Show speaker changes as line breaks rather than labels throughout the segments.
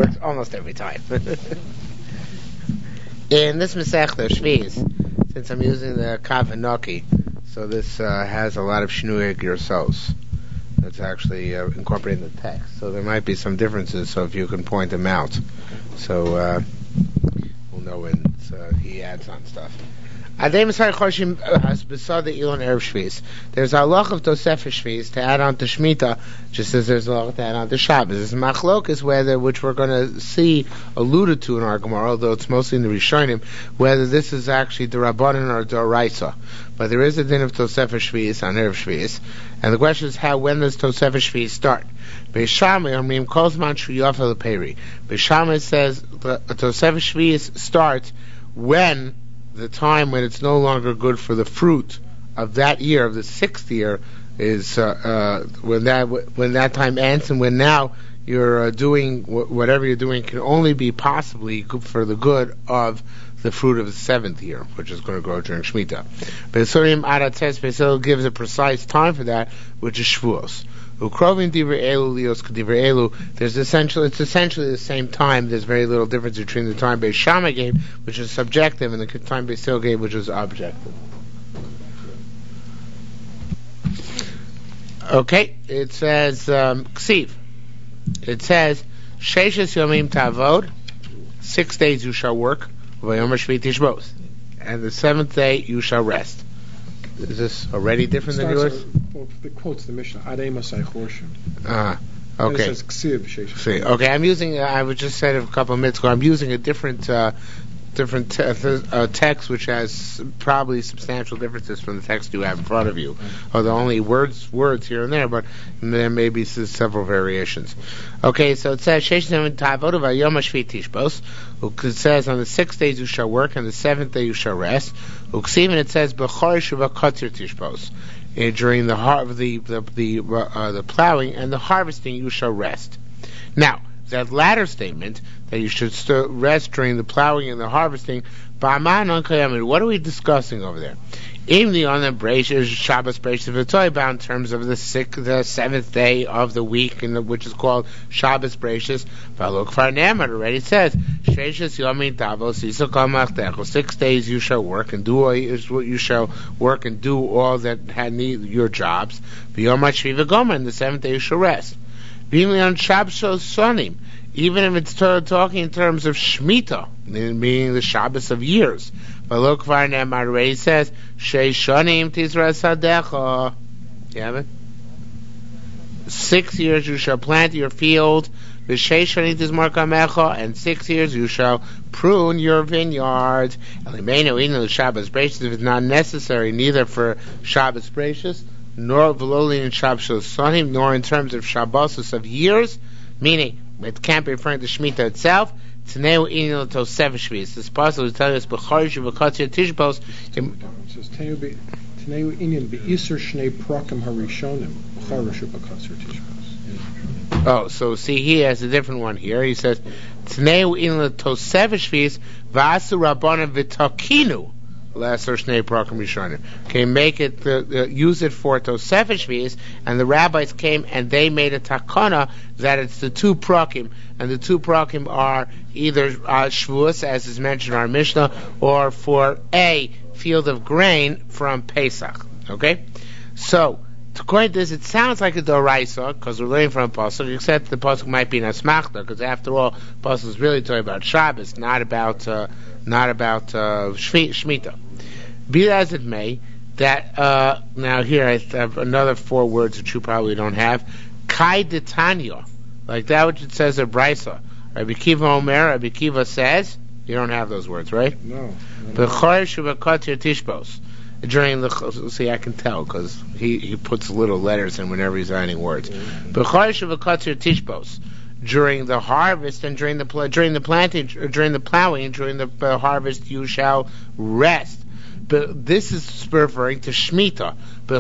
works almost every time. In this Masechta Shvius, since I'm using the Kav Hanoki, so this has a lot of Shnui Gersos. It's actually incorporating the text. So there might be some differences, so if you can point them out. So we'll know when he adds on stuff. There's a halach of Tosefes Shvius to add on to Shemitah, just as there's a halach to add on to Shabbos. There's machlokas which we're going to see alluded to in our Gemara, although it's mostly in the Rishonim, whether this is actually the Rabbanan or the Oraisa. But there is a din of Tosefes Shvius on Erev Shvius, and the question is when does Tosefes Shvius start? Beis Shammai says the Tosefes Shvius starts when the time when it's no longer good for the fruit of that year, of the 6th year, is when that time ends, and when now you're doing whatever you're doing can only be possibly good for the good of the fruit of the 7th year, which is going to grow during Shemitah. But Besorim Aratzes Besil gives a precise time for that, which is Shavuos. It's essentially the same time. There's very little difference between the time Beis Shammai gave, which is subjective, and the time Beis Hillel gave, which is objective. Okay, it says Ksiv. It says Sheishes Yomim Tavod, 6 days you shall work, V'yomer Shvi Tishbos, and the 7th day you shall rest. Is this already different than yours?
It quotes the Mishnah. Adei Masai Chorshim.
Okay.
It says Ksiv Sheish.
Okay, I'm using. I was just said a couple of minutes ago. I'm using a different text, which has probably substantial differences from the text you have in front of you. Although only words here and there, but there may be several variations. Okay, so it says it says on the 6 days you shall work, and the 7th day you shall rest. And it says during the plowing and the harvesting you shall rest. Now, that latter statement, that you should rest during the plowing and the harvesting, what are we discussing over there? In the Shabbos Breishis in terms of the 7th day of the week, which is called Shabbos Breishis. It already says 6 days you shall work and do all that need your jobs. And the 7th day you shall rest. Even if it's talking in terms of Shemitah, meaning the Shabbos of years. But look, already says, Sheishanim Tizra Sadecha. You have it? 6 years you shall plant your field, and 6 years you shall prune your vineyard. If it's not necessary, neither for Shabbos Breishis, nor Veloli and Shabbos Sonim, nor in terms of Shabbosos of years, meaning it can't be referring to Shemitah itself. Tneu inyan Tosefes Shvius. This possible to tell us b'charish v'katzir tishbos.
It says Tneu inyan be'isur shnei prakim harishonim b'charish v'katzir tishbos.
Oh, so see, he has a different one here. He says Tneu inyan Tosefes Shvius v'asu rabbanan v'takinu. Okay, make it use it for Tosefes Shvius, and the rabbis came and they made a takana that it's the 2 prakim, and the 2 prakim are either Shavuos, as is mentioned in our Mishnah, or for a field of grain from Pesach. Okay, so according to this, it sounds like a doraisa because we're learning from a pasuk, except the pasuk might be an asmachta, because after all, pasuk is really talking about Shabbos, not about Shemitah. Be that as it may, that now here I have another 4 words that you probably don't have. Kai detanya, like that which it says in Brisa. Rabbi Kiva Omer, Rabbi Kiva says, you don't have those words, right?
No.
During the, see, I can tell because he puts little letters in whenever he's adding words. During the harvest and during the planting, during the plowing, during the harvest, you shall rest. But this is referring to Shemitah.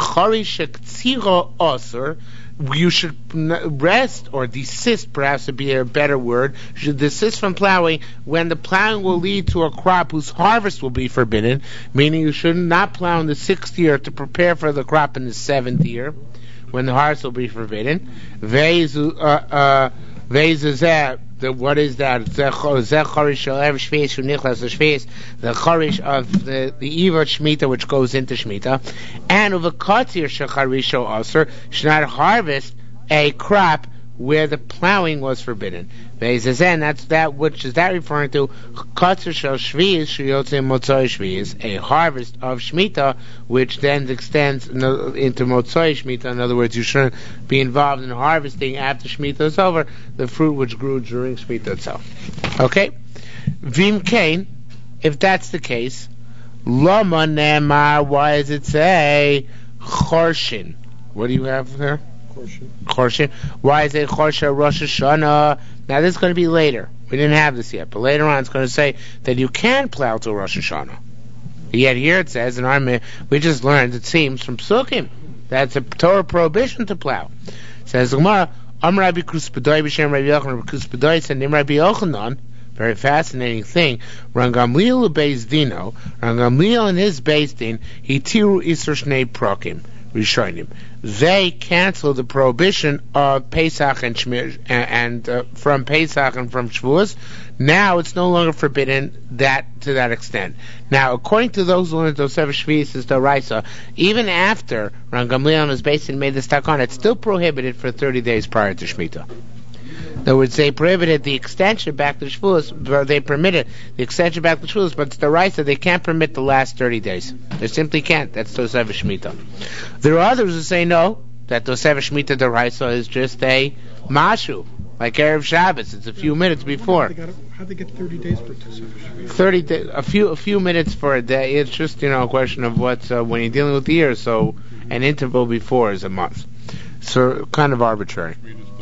You should rest or desist, perhaps would be a better word. You should desist from plowing when the plowing will lead to a crop whose harvest will be forbidden, meaning you should not plow in the 6th year to prepare for the crop in the 7th year, when the harvest will be forbidden. what is that? The chorish of the Eva Shemitah, which goes into Shemitah, and of a katzir shecharisho aser, should not harvest a crop where the plowing was forbidden. That's that which is that referring to katzir shel shvius sheyotze motzoi shvius, a harvest of Shemitah, which then extends into motzoi Shemitah. In other words, you shouldn't be involved in harvesting after Shemitah is over the fruit which grew during Shemitah itself. Okay, Vim Kain, if that's the case, Lama Nemar, why does it say Chorshin? What do you have there? Chorshin. Why is it Chorsha Rosh Hashanah? Now this is going to be later. We didn't have this yet, but later on it's going to say that you can plow till Rosh Hashanah. Yet here it says in our we just learned, it seems, from Psukim, that's a Torah prohibition to plow. It says the Gemara, Amar Rabbi Kruspadoi b'shem Rabbi Yochanan, Rabbi Kruspadoi said, Nim Rabbi Yochanan, very fascinating thing, Ran Gamliel Beis Dino, Ran Gamliel in his Beis Din, he tiru Isur Shnei Prokim, Rishonim. They canceled the prohibition of Pesach and from Pesach and from Shavuos. Now it's no longer forbidden to that extent. Now, according to those who learn Tosefes Shvius is Doraisa, even after Ran Gamliel and his Beis Din made this takon, it's still prohibited for 30 days prior to Shemitah. In other words, they prohibited the extension back to Shavuos, or they permitted the extension back to Shavuos, but it's the right that they can't permit the last 30 days. They simply can't. That's Tosefes Shemitah. There are others who say no, that Tosefes Shemitah D'Oraisa is just a mashu, like Erev Shabbos. It's a few minutes before.
How'd they get 30 days for Tosefes Shemitah?
30 days, a few minutes for a day. It's just, a question of what, when you're dealing with the year, so an interval before is a month. So, kind of arbitrary.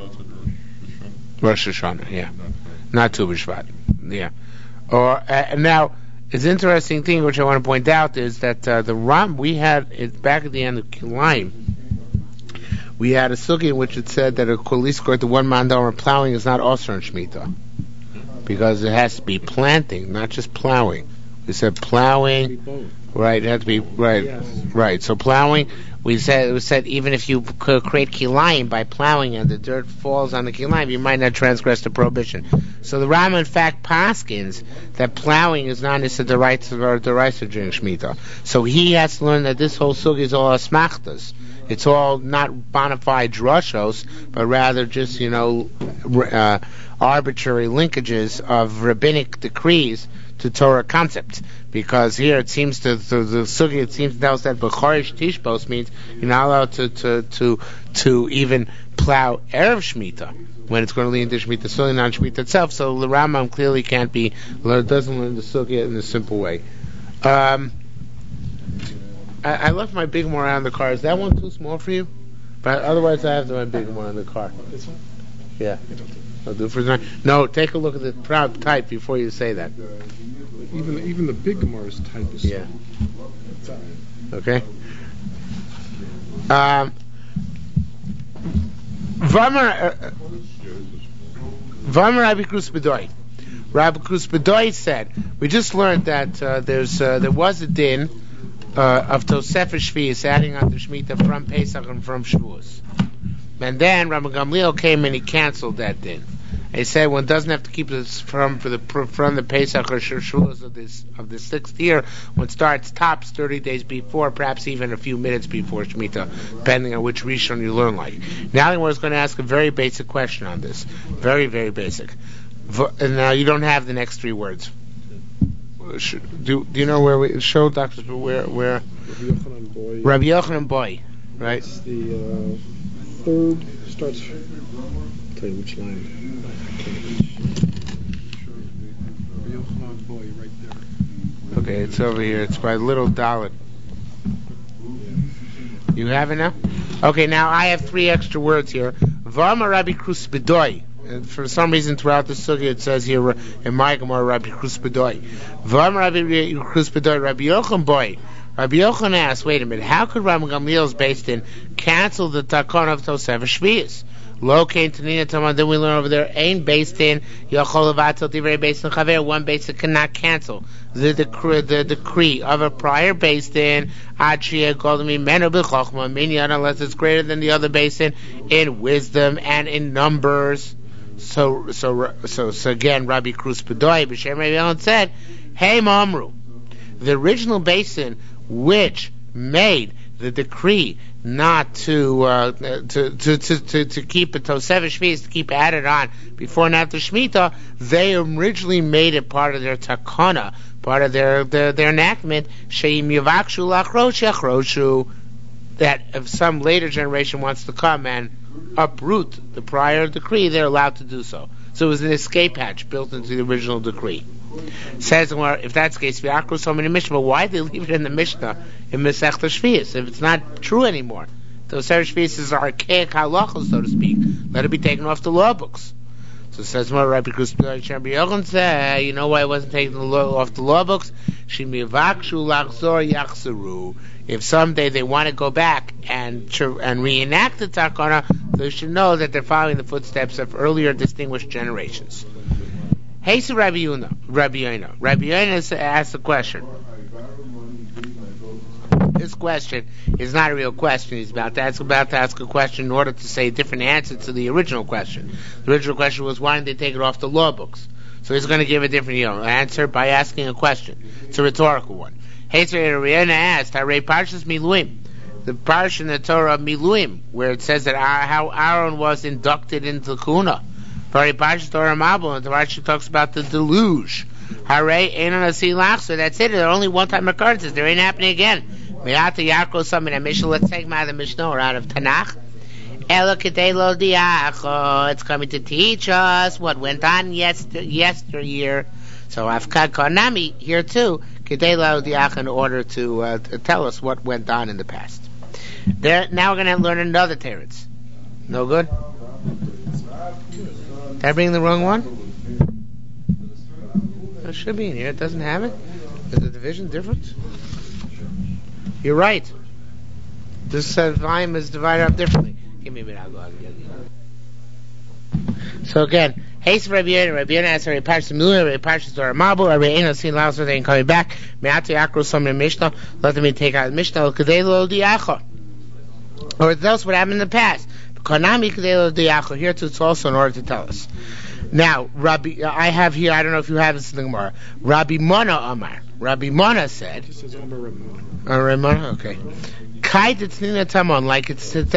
Rosh Hashanah, yeah. Not Tu B'Shvat, yeah. Or now, it's an interesting thing which I want to point out is that the Ram we had back at the end of Kilayim, we had a sugi in which it said that a kolis court, the one mandar plowing is not also in Shemitah because it has to be planting, not just plowing. We said plowing, right? It has to be right, yes. Right. So plowing. It was said even if you could create kilayim by plowing and the dirt falls on the kilayim, you might not transgress the prohibition. So the Rama in fact paskins that plowing is not necessarily the rights during Shemitah. So he has to learn that this whole sugi is all asmachtas. It's all not bona fide drushos, but rather just arbitrary linkages of rabbinic decrees to Torah concepts, because here it seems the sugi it seems to tell us that b'chorish tishbos means you're not allowed to even plow erev Shemitah when it's going to lead into Shemitah, certainly not Shemitah itself. So the Rambam clearly doesn't learn the sugi in a simple way. I left my big one around the car. Is that one too small for you? But otherwise, I have my big one in the car.
This one?
Yeah. I'll do it for tonight. No, take a look at the proud type before you say that.
Even the big Gemara's type is
yeah. Okay. Vamar Rabbi Kruspadoi. Rabbi Kruspadoi said, we just learned that there was a din of Tosefes Shvius adding on to Shemitah from Pesach and from Shavuos. And then Rabbi Gamliel came and he canceled that din. He said one doesn't have to keep this from the Pesach or Shavuos of the sixth year. One starts tops 30 days before, perhaps even a few minutes before Shemitah, depending on which Rishon you learn like. Now I was going to ask a very basic question on this. Very, very basic. And now you don't have the next three words. Do you know where we show doctors where Rabbi Yochanan Boy, right?
It's the third starts. I'll tell you which line. Rabbi Yochanan Boy, right there.
Okay, it's over here. It's by Little Dalit. You have it now? Okay, now I have three extra words here. V'amar Rabbi Kruspadoi. And for some reason throughout the sugya it says here in my Gemara Rabbi Kruspadoi. V'amar Rabbi Kruspadoi, Rabbi Yochanan Boy. Rabbi Yochanan asked, wait a minute, how could Rabbi Gamliel's Beis Din cancel the takon of Tosefes Shvius? Lo came to Nina Tamar, then we learn over there, Ein Beis Din, Yochol Levatel Divrei Beis Din Chaver, one Beis Din cannot cancel the decree of a prior Beis Din, Ad Sheyeh Golden Mimenu B'Chochma, Minyan, unless it's greater than the other Beis Din in wisdom and in numbers. So again, Rabbi Krus Bedoy, B'Shem Rabbi Yochanan said, "Hey, Mamru, the original basin which made the decree not to keep a Tosefes Shvius, to keep added on before and after Shemitah, they originally made it part of their takana, part of their enactment. Sheim Yavakshu Lachrosh Yachroshu, that if some later generation wants to come and uproot the prior decree, they're allowed to do so. So it was an escape hatch built into the original decree. Says, well, if that's the case, V'akru so many Mishnah, but why did they leave it in the Mishnah in Masechta Shvius if it's not true anymore? Those Shvius is archaic halachos, so to speak. Let it be taken off the law books. So it says, well, Rabbi Krus Bedoy Yochanan said, you know why it wasn't taken off the law books? If someday they want to go back and reenact the takana, they should know that they're following the footsteps of earlier distinguished generations. Hey, so Rabbi Yonah asked a question. This question is not a real question. He's about to ask a question in order to say a different answer to the original question. The original question was, why didn't they take it off the law books? So he's going to give a different answer by asking a question. It's a rhetorical one. Hey, so Rabbi Yonah asked, Harei Parshas Miluim, the parsha in the Torah of Miluim, where it says that how Aaron was inducted into Kuna. Very Parshas Torah Mabul, and the Rashi talks about the deluge. Harei Einon Asi Lachzer. That's it. There are only one-time occurrences. There ain't happening again. Me'ata Yaakov something in Mishnah. Let's take them out of the Mishnah or out of Tanakh. Ela Kedei Lo Diacho. It's coming to teach us what went on yesteryear. So Afkad Konami here too. Kedei Lo Diacho, in order to tell us what went on in the past. Now we're going to learn another teretz. No good? Did I bring the wrong one? It should be in here. It doesn't have it. Is the division different? You're right. This volume is divided up differently. Give me a minute. I'll go. So again, Haste Rabbi Yonah asks Rabbi Parshas Miluim, Rabbi Parshas Torah Mabul, Rabbi Einon Sin Laos, they ain't coming back. Me'atu Yakru Somim Mishnah. Let them take out the Mishnah. Kedei Lo Diacho. Or tell us what happened in the past. Konami Kedei Lo Diacho. Here too, it's also in order to tell us. Now, I have here, I don't know if you have this in the Gemara. Rabbi Mona Amar. Rabbi Mona said.
This is Ramona.
Ramona, okay. Kai T'nina Tamon, like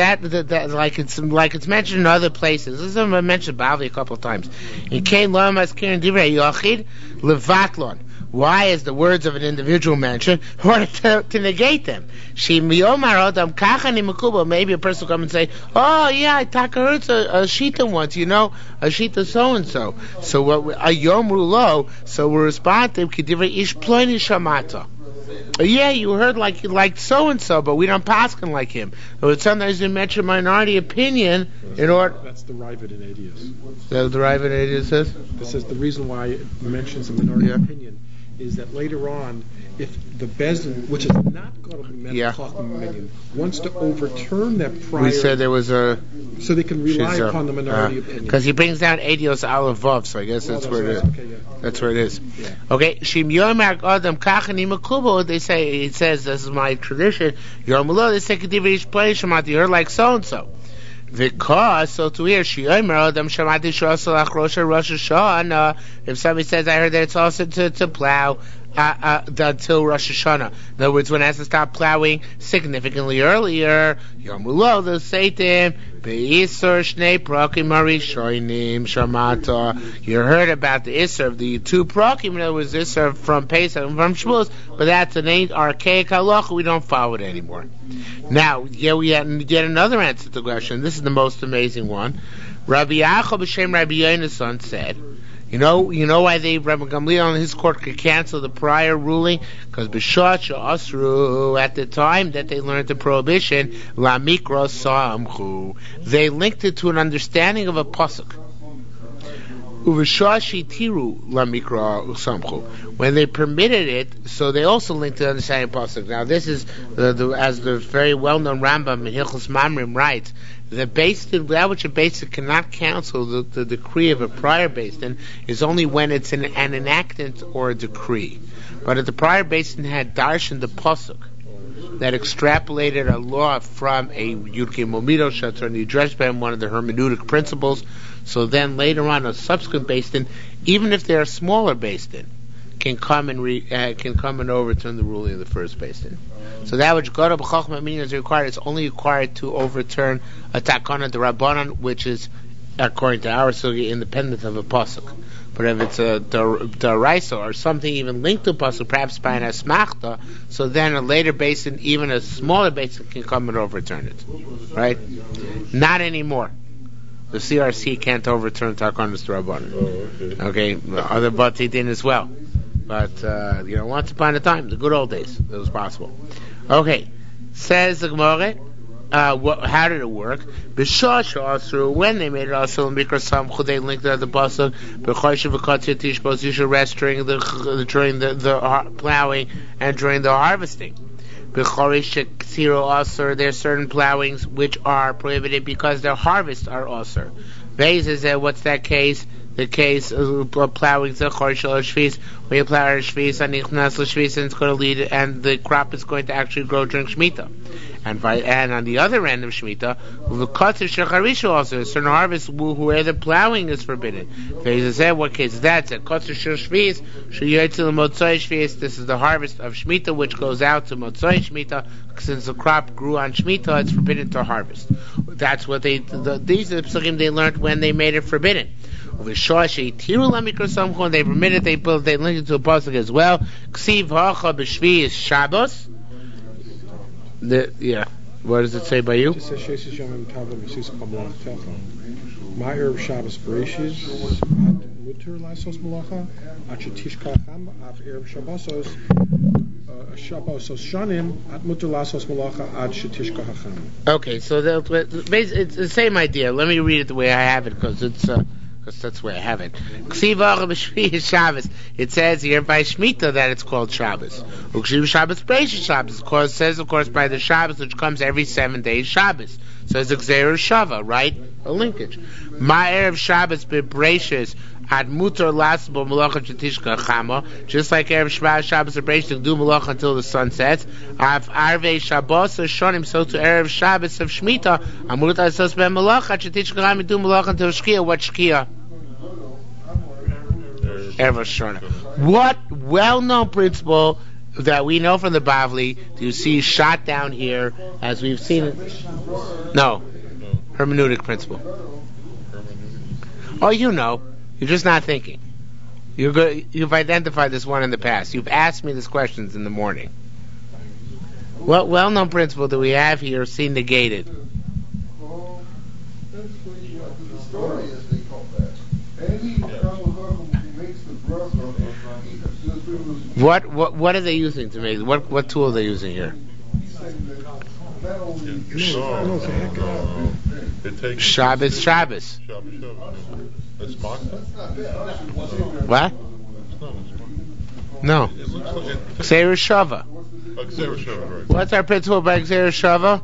it's mentioned in other places. This is mentioned Bavli a couple of times. In Kain Lamas Kirin Divrei Yochid Levatlon. Why is the words of an individual mentioned? In order to negate them. Maybe a person will come and say, oh yeah, I heard a shita once, a shita so-and-so. So what, a yom rulo, so we respond to him, K'divrei ish ploini shamata. Yeah, you heard like so-and-so, but we don't paskin like him. But sometimes you mention minority opinion in order...
That's the Ravid in Adius.
That's the Ravid in Adius says?
This says the reason why it mentions a minority opinion is that later on, if the Bezdin, which is not going to be Menachim, wants to overturn that prior...
We said there was a...
So they can rely upon the minority opinion.
Because he brings down Adios Aleph Vav, so I guess that's where it is.
Okay, yeah.
That's where it is. Yeah. Okay, Shim Yomer Adam Kachani Makubo, they say, it says, this is my tradition, Yom Lo, they say, Kedivrish Play Shamati, you're like so-and-so. Because, so to hear, Shiomer Adam Shamati Shosalach Rosh Hashanah, if somebody says, I heard that it's also to plow, until Rosh Hashanah. In other words, one has to stop plowing significantly earlier. Yom Ulo, they'll say to him, Be'isur Shnei Prakim Harishonim Shamata. You heard about the Isser of the two Prakim, in other words, Isser from Pesach and from Shavuos, but that's an archaic halacha, we don't follow it anymore. Now, we get another answer to the question. This is the most amazing one. Rabbi Yaakov B'Shem Rabbi Yona's son said, You know why Rabbi Gamliel on his court could cancel the prior ruling? Because b'shot she'asru, at the time that they learned the prohibition, la mikra samchu, they linked it to an understanding of a pasuk. Uv'shot she'tiru la mikra samchu, when they permitted it, so they also linked to understanding a pasuk. Now this is as the very well-known Rambam in Hilchos Mamrim writes. That which a Beis Din cannot cancel the decree of a prior Beis Din is only when it's an enactment or a decree. But if the prior Beis Din had darshan the pasuk that extrapolated a law from a Yudke Momido Shatar Nidresh Ben, one of the hermeneutic principles, So then later on, a subsequent Beis Din, even if they're a smaller Beis Din, can come and overturn the ruling of the first Beis Din. So that which Gadol b'Chachma Minyan is required, it's only required to overturn a takana d'Rabbanan, which is, according to our sugi, independent of a pasuk. But if it's a daraisa or something even linked to a pasuk, perhaps by an asmachta, so then a later Beis Din, even a smaller Beis Din, can come and overturn it. Right? Not anymore. The CRC can't overturn takanas d'Rabbanan. Okay, other Bati Din as well. But, once upon a time, the good old days, it was possible. Okay, says the Gemara, how did it work? When they made it also, they linked it at the pasuk, you should rest during the plowing and during the harvesting. There's certain plowings which are prohibited because their harvests are also. What's that case? The case of plowing the chorshel shvis, when you plow shvis and nichnas l'shvis, and it's going to lead, and the crop is going to actually grow during Shemitah. And on the other end of Shemitah, the kotzer shecharishu also, a certain harvest where the plowing is forbidden. What case is that? Kotzer shvis, sheyotzel motzoi shvis. This is the harvest of Shemitah, which goes out to motzoi Shemitah. Since the crop grew on Shemitah, it's forbidden to harvest. That's what these are the psukim they learned when they made it forbidden. They permitted, they linked it to a pasuk as well. Ksiv hacha b'shvi is Shabbos. What does it say by you?
It says my Erev Shabbos Bereshis muter lasos malacha at shetishkacham af Erev Shabbosos Shabbosos shanim at muter lasos malacha at shetishkacham.
Okay, so it's the same idea. Let me read it the way I have it, because that's the way I have it. It says here by Shemitah that it's called Shabbos. It says, of course, by the Shabbos, which comes every 7 days, Shabbos. So it's Xer Shava, right? A linkage. My Erev Shabbos be'Bereishis ad mutar lasbo malacha chetishka chama. Just like Erev Shabbos be'Bereishis do malacha until the sun sets. Av arvei Shabbos shonim, so to Erev Shabbos of Shemitah amut asos ben malacha chetishka chama do malacha until Shkia. What Shkia? Erev Shana. What well-known principle that we know from the Bavli do you see shot down here as we've seen it? No. Hermeneutic principle. Oh, you know. You're just not thinking. You've identified this one in the past. You've asked me these questions in the morning. What well-known principle do we have here seen negated? What are they using to make? What tool are they using here? Shabbos.
That's
What? No. Xer Shava. What's our principle by Xer Shava?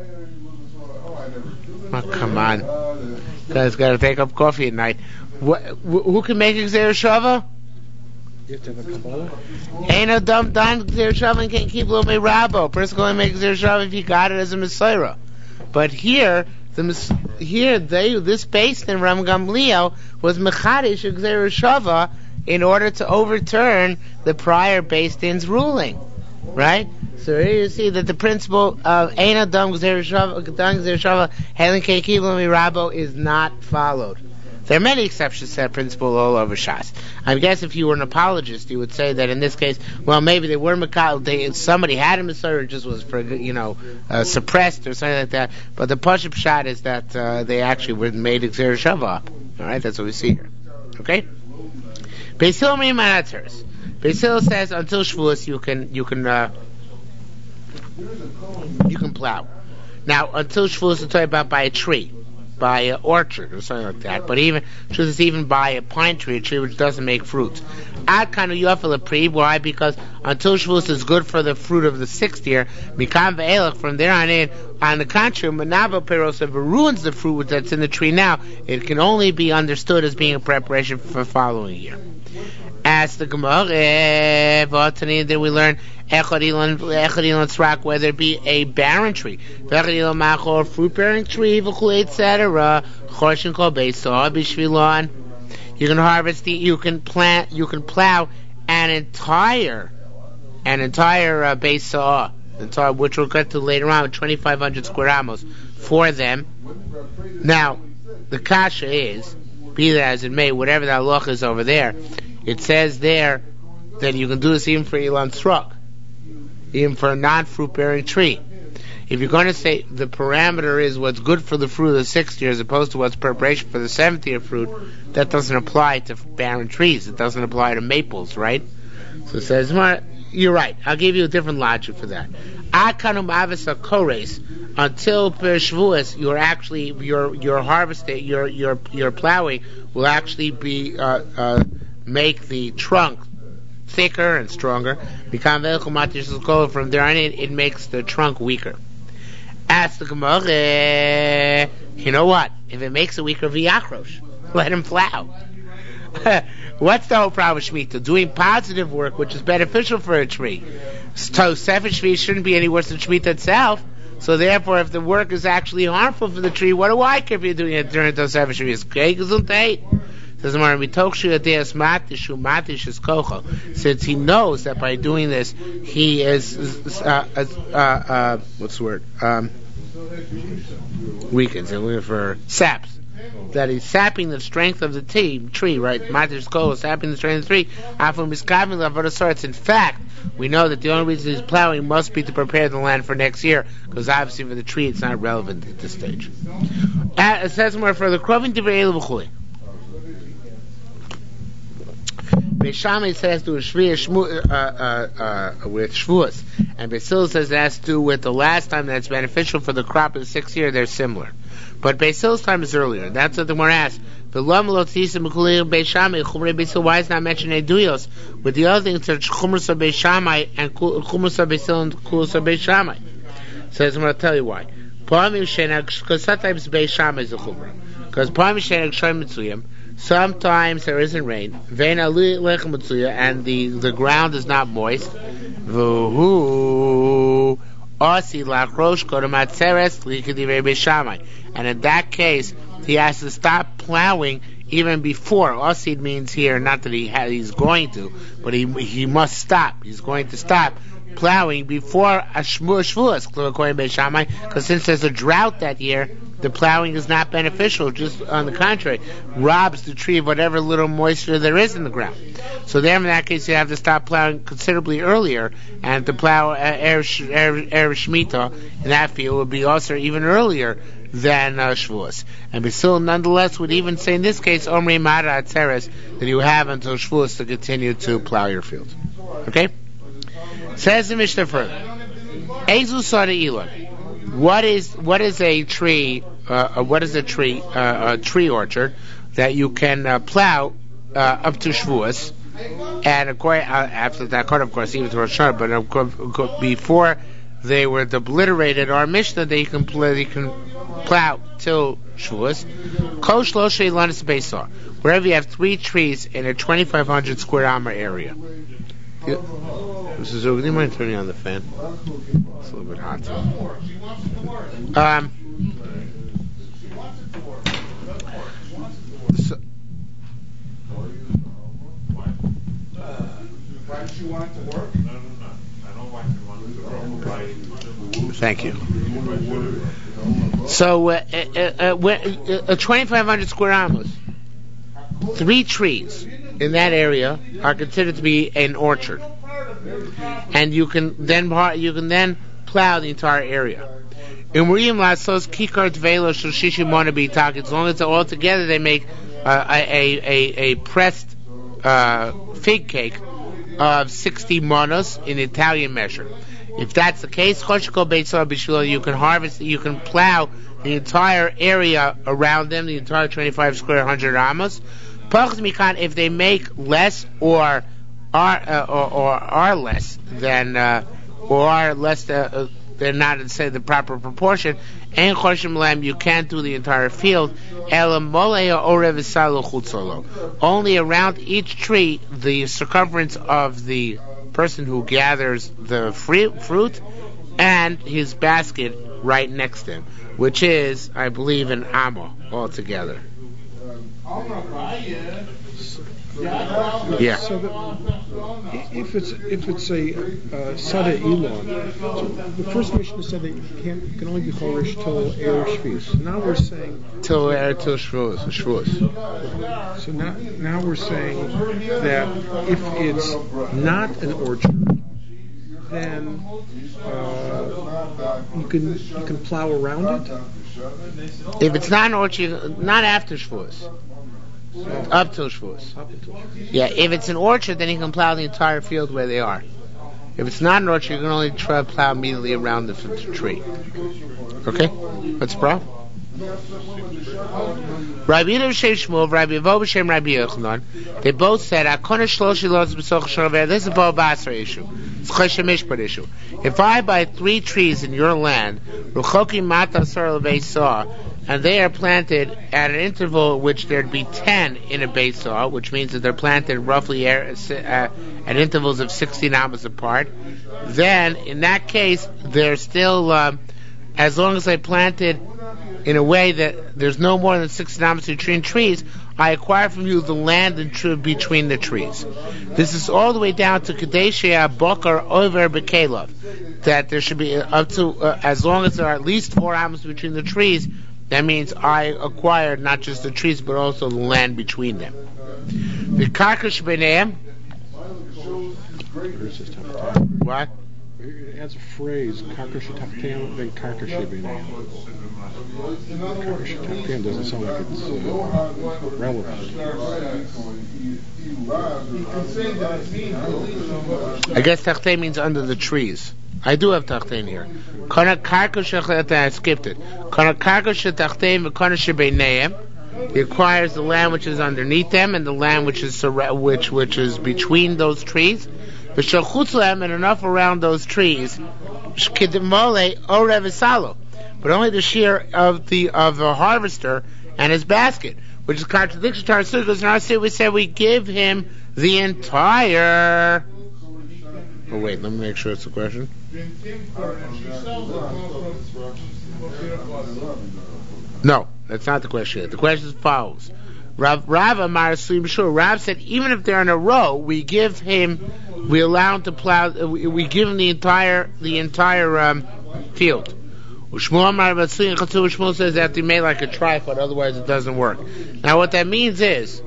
Oh, come on. Guys got to take up coffee at night. Who can make Xer Shava?
You have to have a Kabbalah?
Ain't no dumb don Xer Shava and can't keep Lo Me Rabo. Person can only make Xer Shava if you got it as a Messiah. But here, this Beis Din Ram Gamliel was Mechadish Xer Shava in order to overturn the prior Beis Din's ruling. Right? So here you see that the principle of Ain't no dumb Xer Shava Helen can't keep Lo Me Rabo is not followed. There are many exceptions to that principle all over Shas. I guess if you were an apologist, you would say that in this case, well, maybe they were somebody had a Messiah, just was suppressed or something like that. But the Pashup shot is that they actually were made Xer Shava up. All right, that's what we see here. Okay. Beis Hillel Manatzers. Beis Hillel says until Shavuos you can plow. Now until Shavuos, we're talking about by a tree, by an orchard or something like that. But even by a pine tree, a tree which doesn't make fruit. Ad kanu yafel a pri. Why? Because until Shavuos is good for the fruit of the 6th year. Mikam ve'elach, from there on in, on the contrary, manava peros, if it ruins the fruit that's in the tree now, it can only be understood as being a preparation for the following year. As the Gemara, then we learn echad ilan tzrak, whether it be a barren tree, v'echad ilan machor, fruit-bearing tree, v'chul etc. Choshen kol beisah b'shvilon. You can harvest you can plow an entire beisah, which we'll get to later on, with 2,500 square amos for them. Now, the kasha is, be that as it may, whatever the halach is over there, it says there that you can do this even for ilan tzrak, even for a non-fruit bearing tree. If you're going to say the parameter is what's good for the fruit of the 6th year as opposed to what's preparation for the 7th year fruit, that doesn't apply to barren trees. It doesn't apply to maples, right? So it says, you're right. I'll give you a different logic for that. Akanum avisa kores, until per Shavuos, you're actually your harvesting, your plowing will actually be make the trunk thicker and stronger. From there on in, it makes the trunk weaker. Ask the Gemara, you know what? If it makes it weaker, v'yachrosh, let him plow. What's the whole problem with Shemitah? Doing positive work, which is beneficial for a tree. So Sefer Shvi shouldn't be any worse than Shemitah itself. So therefore, if the work is actually harmful for the tree, what do I care if you're doing it during the Sefer Shvi? It's okay, gesundheit. Since he knows that by doing this, he is what's the word? Weakens. I'm looking for saps. That he's sapping the strength of the tree, right? Matish kol, sapping the strength of the tree. In fact, we know that the only reason he's plowing must be to prepare the land for next year, because obviously for the tree it's not relevant at this stage. It says more further, Krovin Divrei Elu B'chuli. Beis Shammai says to with Shavuos, and Beis Hillel says it has to do with the last time that's beneficial for the crop of the 6th year. They're similar, but Beis Hillel's time is earlier. That's what the Gemara asks. Why is not mentioned Eduyos with the other things such Chumras of Beis Shammai and Chumras of Beis Hillel and Kulas of Beis Shammai? So I'm going to tell you why. Because sometimes Beis Shammai is a Chumrah. Because sometimes there isn't rain, and the ground is not moist. And in that case, he has to stop plowing even before. Osid means here not that he's going to, but he must stop. He's going to stop plowing before a Shavuos, because since there's a drought that year, the plowing is not beneficial. Just on the contrary, robs the tree of whatever little moisture there is in the ground. So then, in that case, you have to stop plowing considerably earlier, and to plow Erev Shemitah in that field would be also even earlier than Shavuos. And Basil, nonetheless, would even say in this case, Omri Mara Atzeres, that you have until Shavuos to continue to plow your field. Okay? Says the Mishnah further. Ezu Sada Elon. What is a tree? What is a tree? A tree orchard that you can plow up to Shavuos, and after that, of course, even to Rosh Hashanah. But before they were obliterated, our Mishnah they can plow till Shavuos. Kol Shlosha Ilanis Beisah. Wherever you have 3 trees in a 2,500 square amma area. Mrs. Zug, do you mind turning on the fan? It's a little bit hot. Thank you. So, a 2,500 square amos, 3 trees in that area are considered to be an orchard, and you can then plow the entire area. As long as all together they make a pressed fig cake of 60 monos in Italian measure. If that's the case, you can harvest, you can plow the entire area around them, the entire 25 square 100 amos. If they make less or are less than or are less they're not in say the proper proportion. Ein choshim lam, you can't do the entire field. Elam molei orev v'salo chutzolo. Only around each tree, the circumference of the person who gathers the fruit and his basket right next to him, which is, I believe, an amma altogether. Yeah.
So if it's a sada elon, so the first Mishnah said that you can only be chorish till erev shvis. Now we're saying
till shvus.
So now we're saying that if it's not an orchard, then you can plow around it.
If it's not an orchard, not after shvus. Up till Shavuos. Yeah, if it's an orchard, then you can plow the entire field where they are. If it's not an orchard, you can only try to plow immediately around the tree. Okay? What's the problem? Rabbi Yehuda b'Shem Shmuel, Rabbi Yevo b'Shem Rabbi Yochanan, they both said, this is a Bo Basra issue. It's a Choshen Mishpat issue. If I buy 3 trees in your land, and they are planted at an interval which there'd be 10 in a Beisah, which means that they're planted roughly at intervals of 16 amas apart, then in that case, they're still, as long as I planted in a way that there's no more than 16 amas between trees, I acquire from you the land between the trees. This is all the way down to Kadeshia Bokar over Bekalov, that there should be up to, as long as there are at least 4 amas between the trees, that means I acquired not just the trees, but also the land between them. The karkash b'neim. What?
It adds a phrase, karkash tachtem, then karkash b'neim. Karkash tachtem doesn't sound like it's relevant.
I guess tachtem means under the trees. I do have tachtein here. I skipped it. He acquires the land which is underneath them and the land which is between those trees. And enough around those trees. But only the shear of the harvester and his basket, which is contradiction to our sukkahs. In our sukkah we said we give him the entire. Oh wait, let me make sure it's a question. No, that's not the question. The question is follows. Rav said even if they're in a row, we allow him to plow. We give him the entire field. Shmuel says that they made like a tripod, otherwise it doesn't work. Now what that means is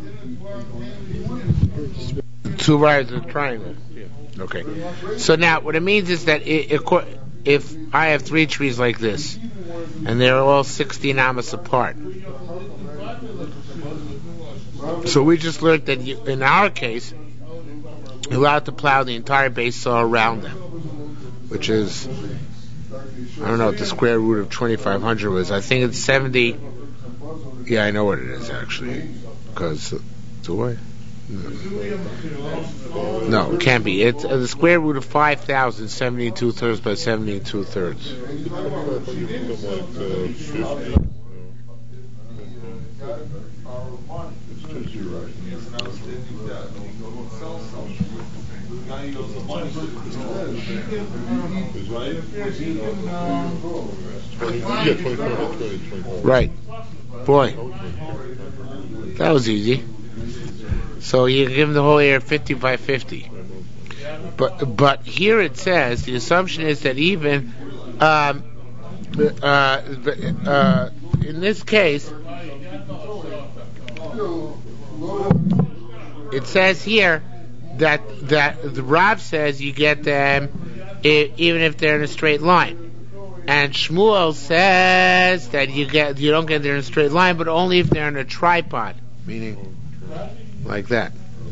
2 wires in a triangle. Okay. So now, what it means is that if I have 3 trees like this, and they're all 16 amas apart, so we just learned that in our case, you're allowed to plow the entire base saw around them, which is, I don't know what the square root of 2,500 was. I think it's 70. Yeah, I know what it is actually, because do I? No, it can't be. It's the square root of 5,000, 72 thirds by 72 thirds. Right. Boy, that was easy. So you give him the whole area 50 by 50. But here it says the assumption is that even in this case, it says here that the Rav says you get them even if they're in a straight line, and Shmuel says that you don't get them in a straight line, but only if they're in a tripod, meaning like that.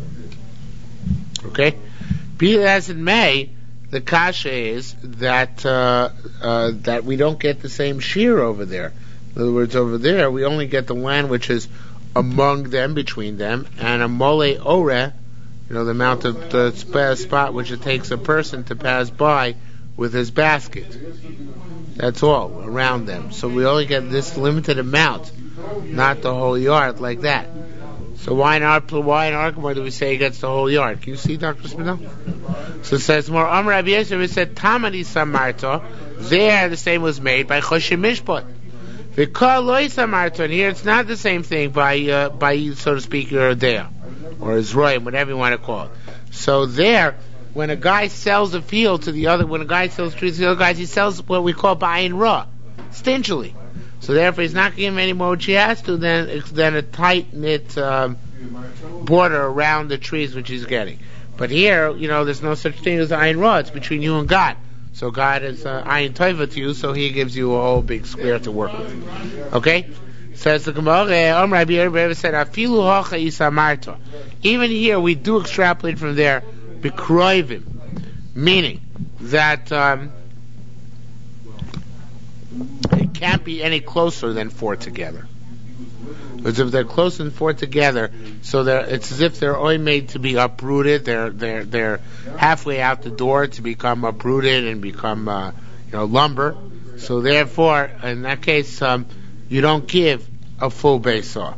Okay? Be it as it may, the kasha is that that we don't get the same shear over there. In other words, over there we only get the land which is among them, between them, and a mole ore the amount of the spot which it takes a person to pass by with his basket. That's all around them. So we only get this limited amount, not the whole yard like that. So why in our Gemara do we say he gets the whole yard? Can you see, Dr. Spinell? So it says more. Amar Rabbi Yosef, it said Tamadi Samarta. There the same was made by Choshim Mishpat. V'kol Loi Samarta, and here it's not the same thing by so to speak, Yerodea or Israel, whatever you want to call it. So there, when a guy sells a field to the other, when a guy sells trees to the other guys, he sells what we call Ba'in Ra, stingily. So therefore, he's not giving him any more which he has to than a tight-knit border around the trees which he's getting. But here, there's no such thing as Ayin Ra. It's between you and God. So God is Ayin Tova to you, so He gives you a whole big square to work with. Okay? Says the Gemara, Rabbi Yehuda said, Afilu hacha isamarta. Even here, we do extrapolate from there, b'kroivim, meaning that it can't be any closer than 4 together. Because if they're closer than 4 together, so it's as if they're only made to be uprooted. They're halfway out the door to become uprooted and become lumber. So therefore, in that case, you don't give a full base saw.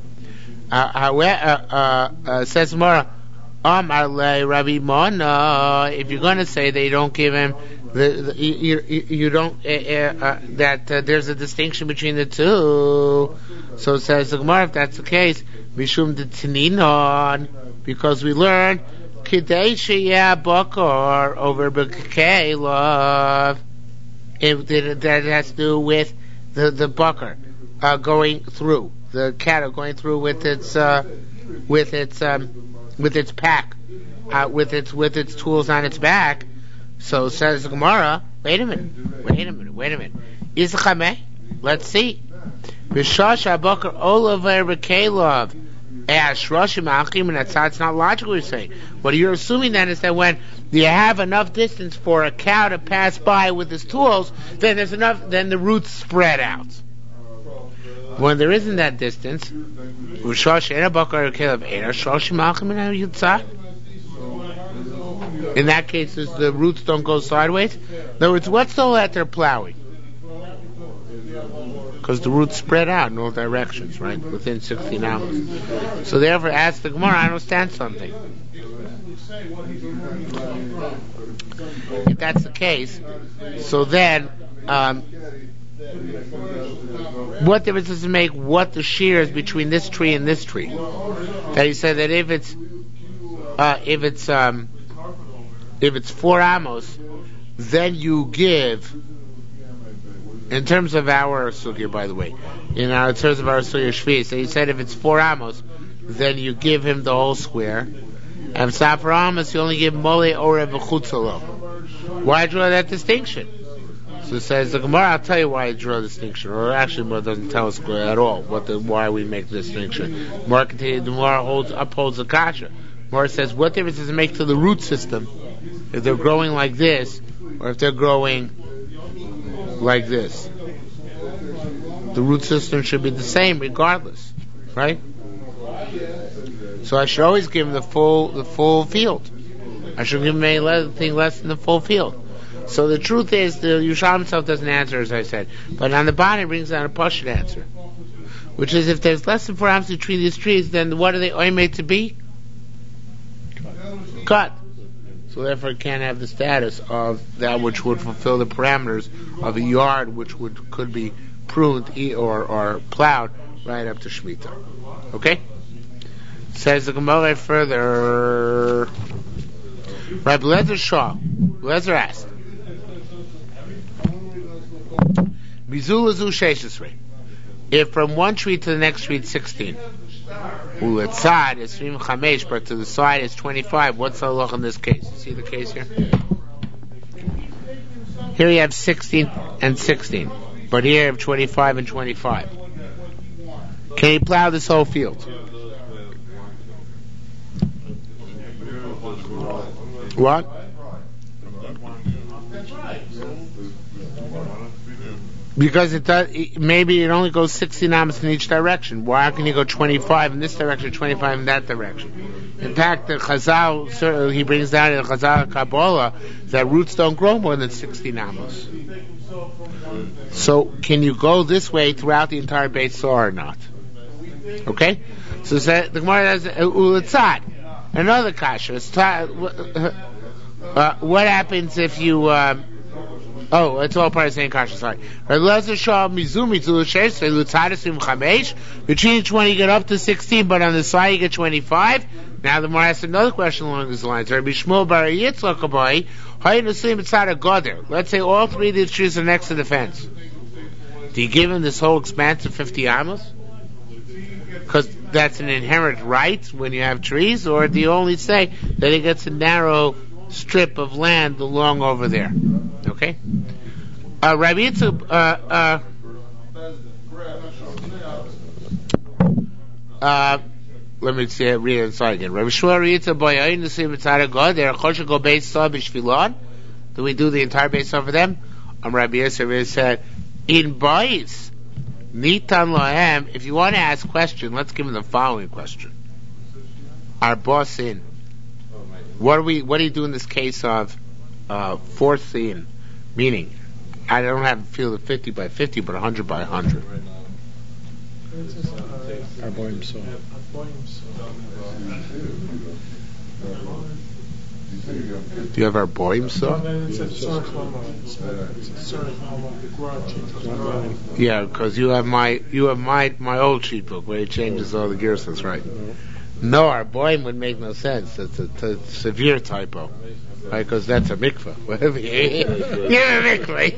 Says Mara, Rabbi Mona, if you're going to say they don't give him, you don't that there's a distinction between the two. So it says the Gemara, if that's the case, Mishum de Tininon, because we learned Kidei Sheyeh Bakar over Bekei. That has to do with the bakar going through, the cattle going through with its pack, with its tools on its back. So says the Gemara, wait a minute. Izchame, let's see. B'shash abakar olaver b'kelov ash roshim achim, and that's not logical. You're saying what you're assuming then is that when you have enough distance for a cow to pass by with his tools, then there's enough. Then the roots spread out. When there isn't that distance, b'shash ena bakar b'kelov ash roshim achim and yitzah. In that case, the roots don't go sideways. In other words, what's all that they're plowing? Because the roots spread out in all directions, right? Within 16 hours. So therefore, ask the Gemara, I understand something. If that's the case, so then, what difference does it make what the shear is between this tree and this tree? That he said that if it's 4 amos, then you give, in terms of our sugya, by the way, in terms of our sugya shvi, so he said if it's 4 amos, then you give him the whole square, and for amos you only give mole ore v'chutzalo. Why draw that distinction? So it says the Gemara, I'll tell you why I draw the distinction, or actually the Gemara doesn't tell us at all why we make the distinction. The Gemara upholds the kasha. Gemara says, what difference does it make to the root system if they're growing like this, or if they're growing like this? The root system should be the same regardless, right? So I should always give him the full field. I should give him anything less than the full field. So the truth is, the Yerushalmi himself doesn't answer, as I said, but on the bottom it brings down a Pashut answer, which is if there's less than 4 amos between these trees, then what are they only made to be? Cut. So therefore it can't have the status of that which would fulfill the parameters of a yard which could be pruned or plowed right up to Shemitah. Okay? Says the Gemara further. Rabbi Lezer Shah, Lezer asked, Bizulazu Sheshesrei, if from one tree to the next tree it's 16, Uletzad is 25, but to the side is 25. What's the halach in this case? See the case here? Here you have 16 and 16, but here you have 25 and 25. Can you plow this whole field? What? Because maybe it only goes 16 amos in each direction. Why can you go 25 in this direction, 25 in that direction? In fact, the Chazal, he brings down in the Chazal Kabbalah that roots don't grow more than 16 amos. So, can you go this way throughout the entire Beit Soar or not? Okay? So the Gemara says, Ulatzad. Another kasha. What happens if you... it's all part of the same kasha, sorry. Between 20 you get up to 16, but on the side you get 25. Now the Gemara asks another question along these lines. Let's say all three of these trees are next to the fence. Do you give him this whole expanse of 50 amos? Because that's an inherent right when you have trees, or do you only say that he gets a narrow strip of land along over there? Okay? Rabbi Yitzchak, let me see, read it inside again. Rabbi Shmuel Yitzchak Boyayin to see Mitzvah God. They're Choshe go Beis Saw B'Shvilon. Do we do the entire Beis Saw for them? Rabbi Yitzchak said, in Bais. Nitan Lahem, if you want to ask a question, let's give him the following question. Our boss in. What do you do in this case of fourth scene? Meaning, I don't have a field of 50 by 50, but 100 by 100.
Our boy himself.
Do you have our boy himself? Yeah, because you have my old sheet book where it changes all the gears. That's right. No, our boy would make no sense. It's a severe typo, right? Because that's a mikvah. Yeah, a mikvah.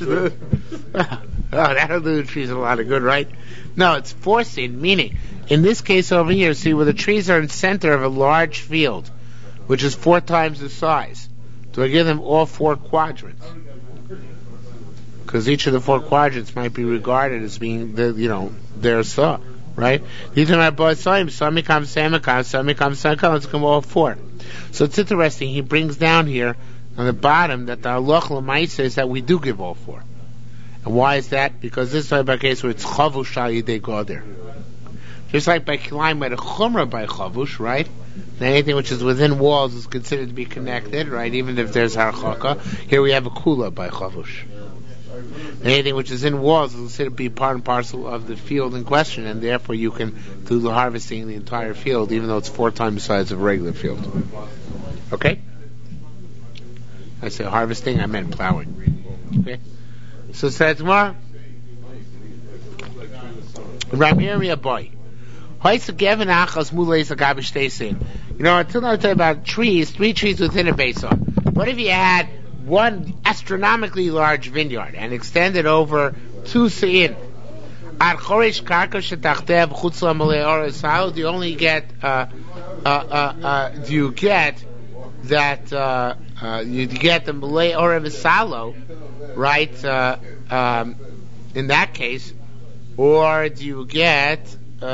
That'll do the trees a lot of good, right? No, it's forcing. Meaning, in this case over here, see where the trees are in the center of a large field, which is 4 times the size. Do I give them all 4 quadrants? Because each of the 4 quadrants might be regarded as being, their saw, right? These are my boys saw him. Some come, let's come all 4. So it's interesting. He brings down here on the bottom that the halach l'maisa is that we do give all 4. And why is that? Because this is a case where it's chavush al yidei goder. Just like by kilayim, by the chumrah by chavush, right? And anything which is within walls is considered to be connected, right? Even if there's harchaka. Here we have a kula by chavush. And anything which is in walls is considered to be part and parcel of the field in question, and therefore you can do the harvesting in the entire field, even though it's 4 times the size of a regular field. Okay? I say harvesting, I meant plowing. Okay? So says tomorrow, Ramiri boy. Until now I tell you about trees, 3 trees within a basin. What if you had one astronomically large vineyard and extended over 2 se'in? Do you only get, do you get that, you get the Malay or Visalo, right, in that case, or do you get,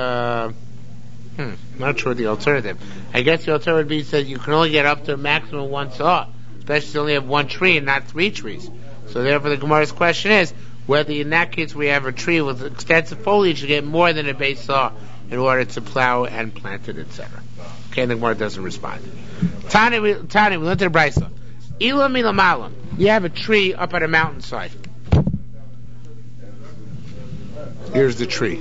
not sure the alternative. I guess the alternative would be that you can only get up to a maximum 1 saw, especially if you only have 1 tree and not 3 trees. So therefore the Gemara's question is whether in that case we have a tree with extensive foliage to get more than a base saw in order to plow and plant it, etc. Okay, and the Gemara doesn't respond. Tani, we learned the Brisa. Ila milamalam. You have a tree up at a mountainside. Here's the tree.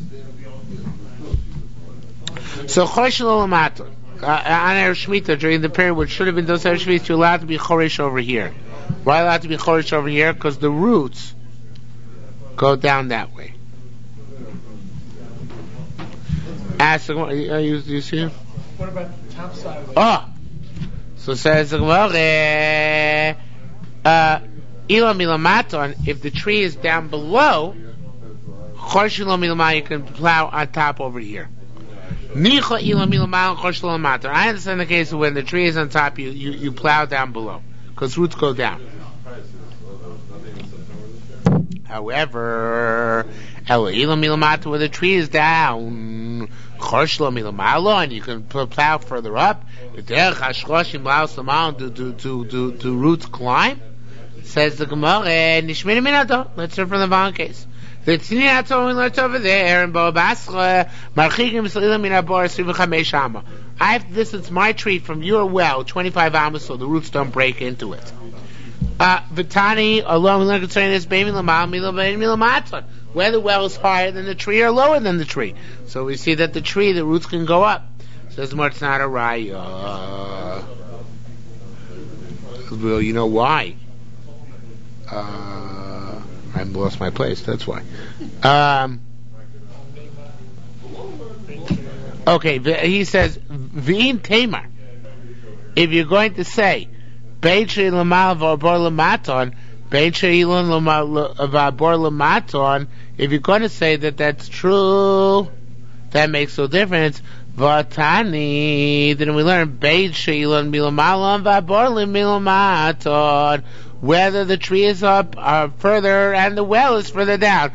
So Choresh Lolamato, on our Shemitah, during the period which should have been those Shemitah, you're allowed to be Choresh over here. Why allowed to be Choresh over here? Because the roots go down that way. Ask the Gemara, you see it?
What about the top side of it?
Oh! So says the Gemara, Ila Milamaton, if the tree is down below, Choresh Lolamato, you can plow on top over here. I understand the case when the tree is on top, you plow down below, because roots go down. However, where the tree is down, and you can plow further up, do roots climb? Says the Gemara, let's hear from the Van case. The Tzniat we learned over there in Boabasra, Marchikim Salilam min Abor 25 Amma. I have to distance my tree from your well 25 Amma so the roots don't break into it. Vitani, alone we learned concerning this baby Lamal Milamaton. Whether the well is higher than the tree or lower than the tree. So we see that the tree, the roots can go up. Says more, it's not a raya. Well, you know why? I lost my place, that's why. Okay, he says, V'in Tamar. If you're going to say, Bein Shei Lamal V'Abor Lamaton, Bein Shei Ilon V'Abor Lamaton, if you're going to say that that's true, that makes no difference. V'atani, then we learn Bein Shei Ilon Milamalon V'Abor Milamaton, whether the tree is up further and the well is further down.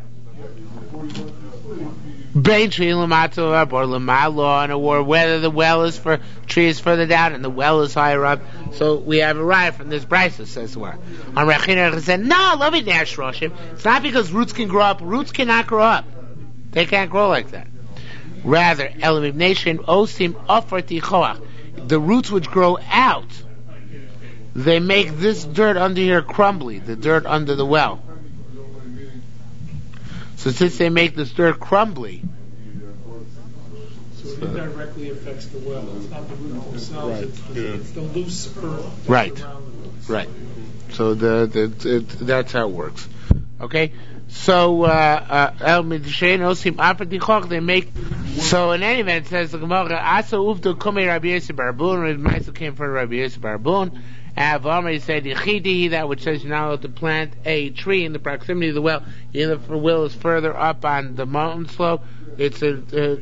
Bein Shei Lamaton V'Abor Limalon, or whether the well is tree is further down and the well is higher up. So we have a riot from this Brisa, says the word. On Rechina said, no, let me dash Roshim. It's not because roots can grow up. Roots cannot grow up. They can't grow like that. Rather, Elamim Nation Osim Ofar Tichoach. The roots which grow out, they make this dirt under here crumbly, the dirt under the well. So since they make this dirt crumbly,
so it indirectly affects the well. It's not the roots themselves. Right. It's the loose earth.
Right. Right. So that's how it works. Okay. So they make. So in any event, it says the Gemara, Asa uvdu kumei Rabbi Yosef Barbun. Rabbi came from Rabbi Yosef Barbun. Avamar said, Yechidi, that which says you're not allowed to plant a tree in the proximity of the well, either if the well is further up on the mountain slope. It's the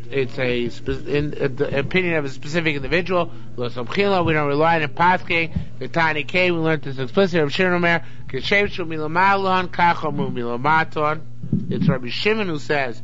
opinion of a specific individual. We don't rely on Paske. The Tiny K, we learned this explicitly. Rabbi Shimon Omer, Keshem Shul Milamalon, Kachomu Milamaton. It's Rabbi Shimon who says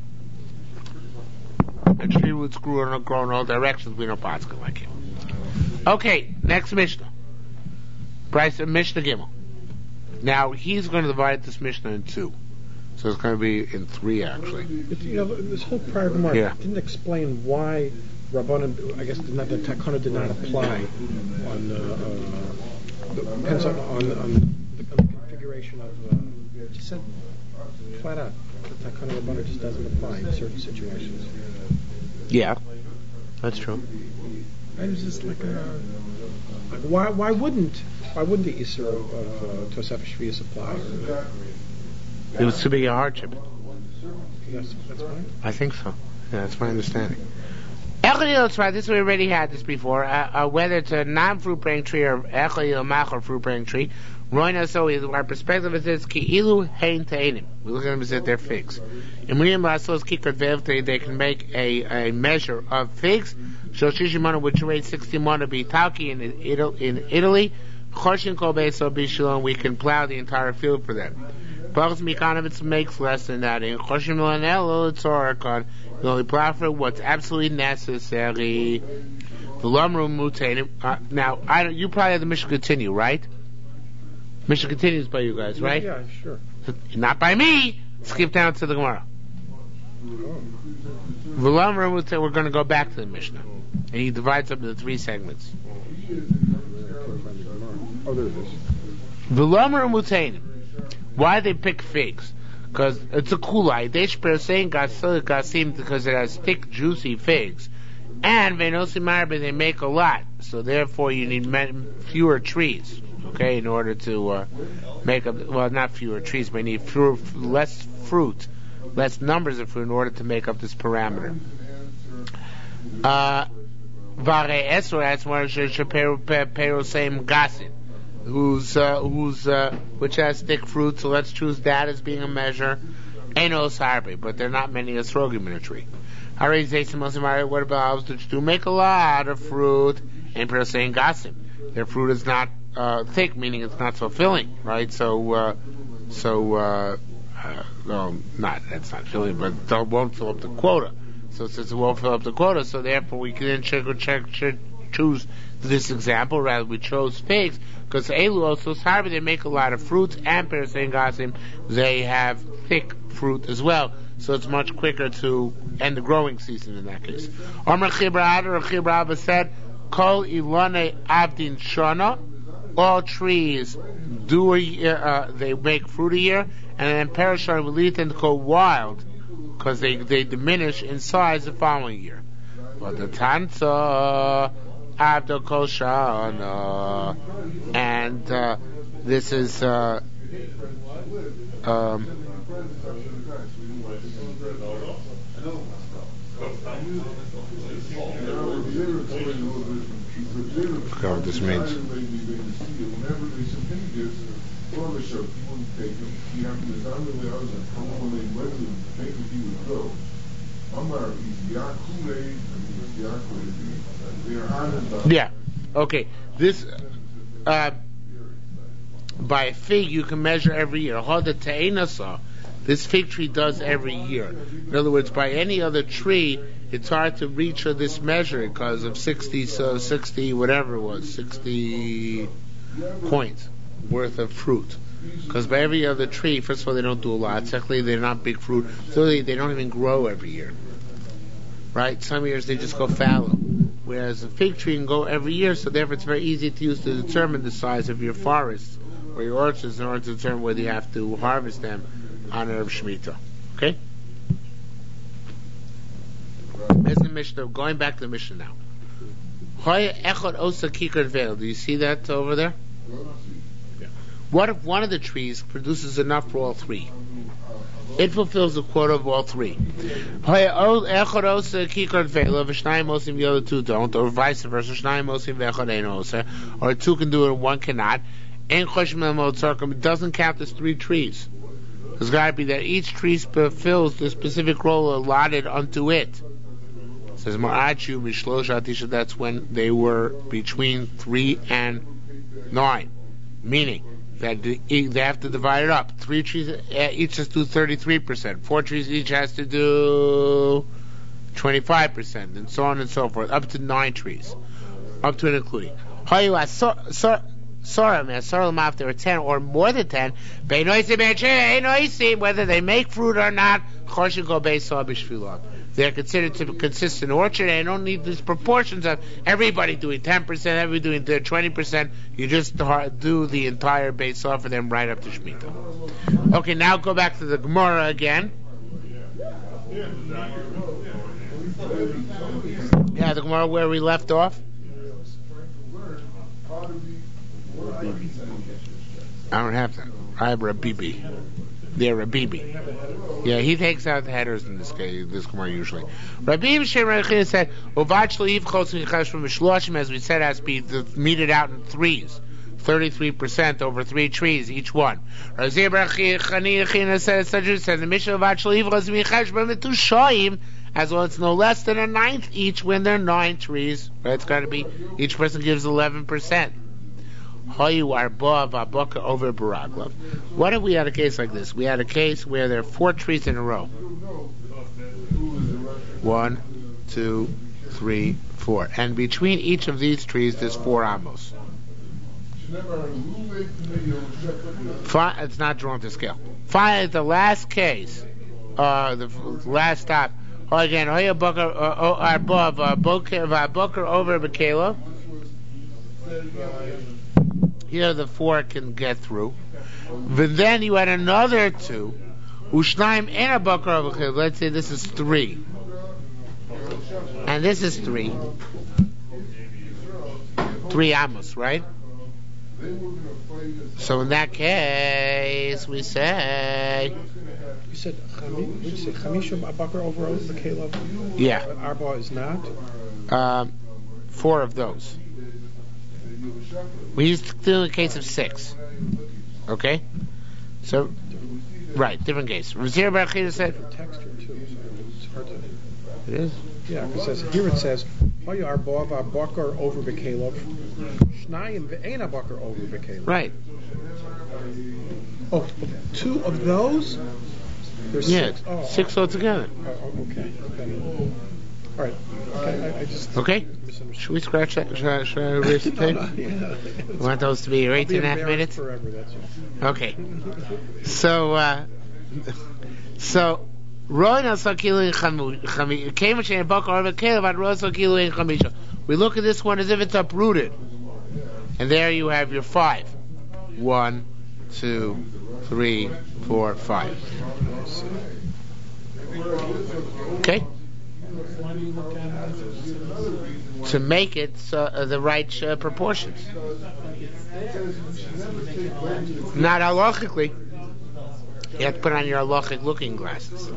a tree roots grow in all directions. We don't Paske like him. Okay, next Mishnah. Bryce Mishnah Gimel. Now he's going to divide this Mishnah in two. So it's going to be in three, actually.
This whole prior Gemara didn't explain why Rabbanan, I guess, the Takana did not apply on depends on the configuration of. Just said flat out, the Takana Rabbanan just doesn't apply in certain situations.
Yeah, that's true.
And it's just why wouldn't the Isser of Tosefes Shvius apply?
It was too big a hardship.
That's right.
I think so. Yeah, that's my understanding. Echel right. This we already had this before. Whether it's a non-fruit bearing tree or echel mach or fruit bearing tree, Roina. So our perspective is this: ki ilu hein teinim. We look at them as if they're figs. In Miriam Lasos kikot ve'evtei, they can make a measure of figs. Shoshishimana, which weighs 60 mana, be talki in Italy. Choshin kol beiso bishulon. We can plow the entire field for them. Pachas Mikanovitz makes less than that. In Choshim Lanelo, it's Orakon. You only plow for what's absolutely necessary. The Lumru Mutain. Now, you probably have the Mishnah Continue, right? Mishnah continues by you guys, right?
Yeah, sure.
Not by me. Skip down to the Gemara. The Lumru Mutain, we're going to go back to the Mishnah. And he divides up into three segments.
Oh, there it is.
The Lumru Mutain. Why they pick figs? Because it's a kulai. They should saying gasim because it has thick, juicy figs, and venosim they make a lot. So therefore, you need fewer trees. Okay, in order to make up. Well, not fewer trees, but you need less fruit, less numbers of fruit in order to make up this parameter. Vare esro as more same gasin. Which has thick fruit, so let's choose that as being a measure. Enos harbe, but there are not many esrogim in a tree. What about those do make a lot of fruit? And people saying gasim. Their fruit is not thick, meaning it's not so filling, right? That's not filling, but it won't fill up the quota. So since it won't fill up the quota, so therefore we can choose this example. Rather, we chose figs because Elu also Sarbi, they make a lot of fruits, and Persein Gasim, they have thick fruit as well, so it's much quicker to end the growing season in that case. Amr Chibra Abba said, Kol Ilane Avdin Shana, all trees do a year, they make fruit a year, and then Perishar will eat and go wild, because they diminish in size the following year. But the Tanza Avdo Kol Shana, and this is forgot what this means. Yeah. Okay. This by a fig you can measure every year. This fig tree does every year. In other words, by any other tree, it's hard to reach this measure because of 60 whatever it was, 60 points worth of fruit. Because by every other tree, first of all, they don't do a lot. Secondly, they're not big fruit. Thirdly, they don't even grow every year. Right? Some years they just go fallow. Whereas a fig tree can go every year, so therefore it's very easy to use to determine the size of your forests or your orchards in order to determine whether you have to harvest them on Erev Shemitah. Okay? There's the Mishnah. Going back to the Mishnah now. Do you see that over there? Yeah. What if one of the trees produces enough for all three? It fulfills the quota of all three. The other two don't, or vice versa. Or two can do it and one cannot. It doesn't count as three trees. It's got to be that each tree fulfills the specific role allotted unto it. It says Ma'achu Mishlosha Tisha. That's when they were between 3 and 9, meaning that they have to divide it up. 3 trees each has to do 33%. 4 trees each has to do 25%, and so on and so forth, up to 9 trees, up to and including. If there are 10 or more than 10, whether they make fruit or not, they're considered to consist in orchard, and don't need these proportions of everybody doing 10%, everybody doing 20%. You just do the entire base off for them right up to Shemitah. Okay, now go back to the Gemara again. Yeah, the Gemara where we left off. I don't have that. I have Rabibi. They're Rabibi. Yeah, he takes out the headers in this case, this Gemara usually. Rabbi Shem Rechina said, as we said, has to be meted out in threes. 33% over 3 trees, each one. Says the Mishnah as well, it's no less than a ninth each when they're 9 trees. Right? It's got to be, each person gives 11%. What if we had a case like this? We had a case where there are 4 trees in a row. 1, 2, 3, 4. And between each of these trees, there's 4 amos. It's not drawn to scale. Fine, the last case, the last stop. Again, over Bekela. Here the 4 can get through. But then you had another 2. Ushnaim and a bakar over Bekela. Let's say this is 3. And this is 3. 3 amos, right? So in that case, we say.
You said Chamishim Abakar over the Caleb.
Yeah.
But Arba is not.
4 of those. We used to do a case of 6. Okay. So, right, different case. Razir Barachida said.
Texture too. So it's hard to.
It is.
Yeah, because here it says, "Hoy Arba Abakar over the Caleb." Shnayim ve'ein Abakar over the Caleb.
Right.
Oh, 2 of those? There's 6. Oh,
6 altogether.
Oh, okay. All right. I just.
Okay. Should we scratch that? Should I erase the tape?
Yeah.
You want those to be 18.5 minutes?
Forever, that's all.
Okay. So, So, we look at this one as if it's uprooted. And there you have your 5. 1, 2, 3, 4, 5. Okay? To make it the right proportions. Not halachically. You have to put on your halachic looking glasses.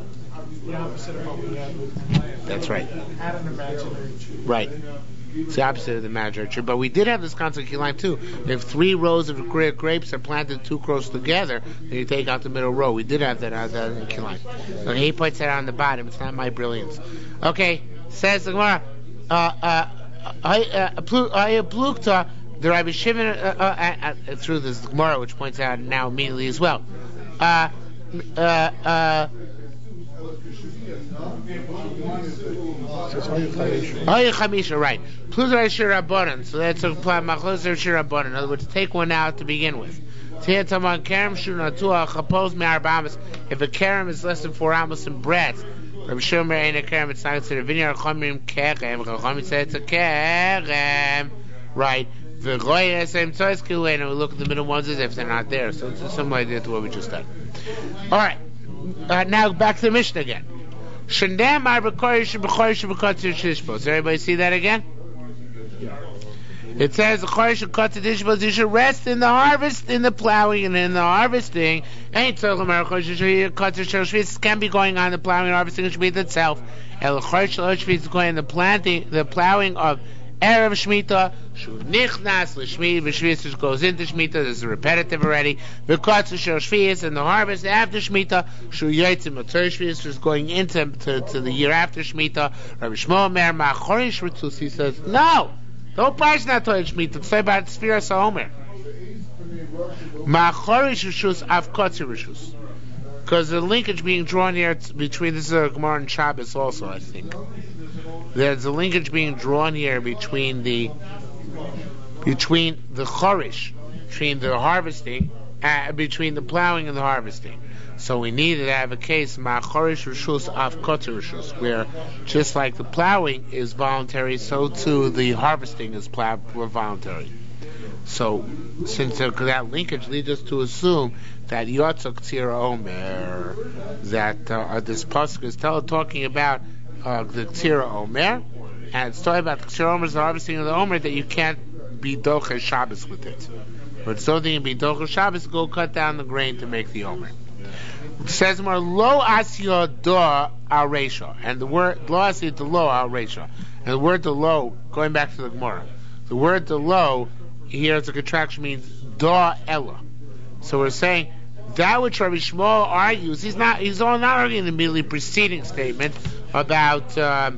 That's right. Right. It's the opposite of the imaginary tree. But we did have this concept in Kilayim too. If 3 rows of grapes are planted too close together, then you take out the middle row. We did have that in Kilayim. Okay, he puts that on the bottom. It's not my brilliance. Okay, says the Gemara, Plukta, the Rabbi Shimon, through this Gemara, which points out now immediately as well. Chamisha, right. Pluzar Shirabonan. So that's a plan. Machloser Shirabonan. In other words, take one out to begin with. If a kerem is less than 4 amos in breadth, Rabbi Shomer ain't a kerem. It's not considered vineyard. Chomim kerem. Chomim said it's a kerem. Right. And we look at the middle ones as if they're not there. So it's a similar idea to what we just done. All right. Now back to the Mishnah again. Does everybody see that again?
Yeah.
It says the Choresh should cut the dishbos. You should rest in the harvest, in the plowing, and in the harvesting. Ain't talking about Choresh can be going on the plowing and harvesting of Shemitah itself. El Choresh is going on the plowing of Erev Shemitah. Nichnas l'shmid, v'shvius goes into Shemitah. This is repetitive already. V'katzu shel shvius, and the harvest after Shemitah. Shu yotzim otzor shvius is going into to the year after Shemitah. Rabbi Shmuel Mer Ma'achorish Ritzus, he says no. Don't pass not to Shemitah. It's about Sfiras HaOmer. Ma'achorish Rishus avkatzu rishus. Because the linkage being drawn here between, this is a Gemara and Shabbos also, I think. There's a linkage being drawn here between the chorish, between the harvesting, between the plowing and the harvesting. So we needed to have a case ma'chorish rishus avkotzer rishus, where just like the plowing is voluntary, so too the harvesting is voluntary. So since that linkage leads us to assume that Yotzok Tzir Omer, that this pasuk is talking about the Tzir Omer, and it's talking about the Tzir Omer, the harvesting of the Omer, that you can't be doche Shabbos with it. But so that you can be doche Shabbos, go cut down the grain to make the Omer. It says more lo asya do al resha, and the word lo asya to lo al resha, and the word to lo, going back to the Gemara, the word to lo here as a contraction means da ella. So we're saying that which Rabbi Shmuel argues, he's not arguing the immediately preceding statement about the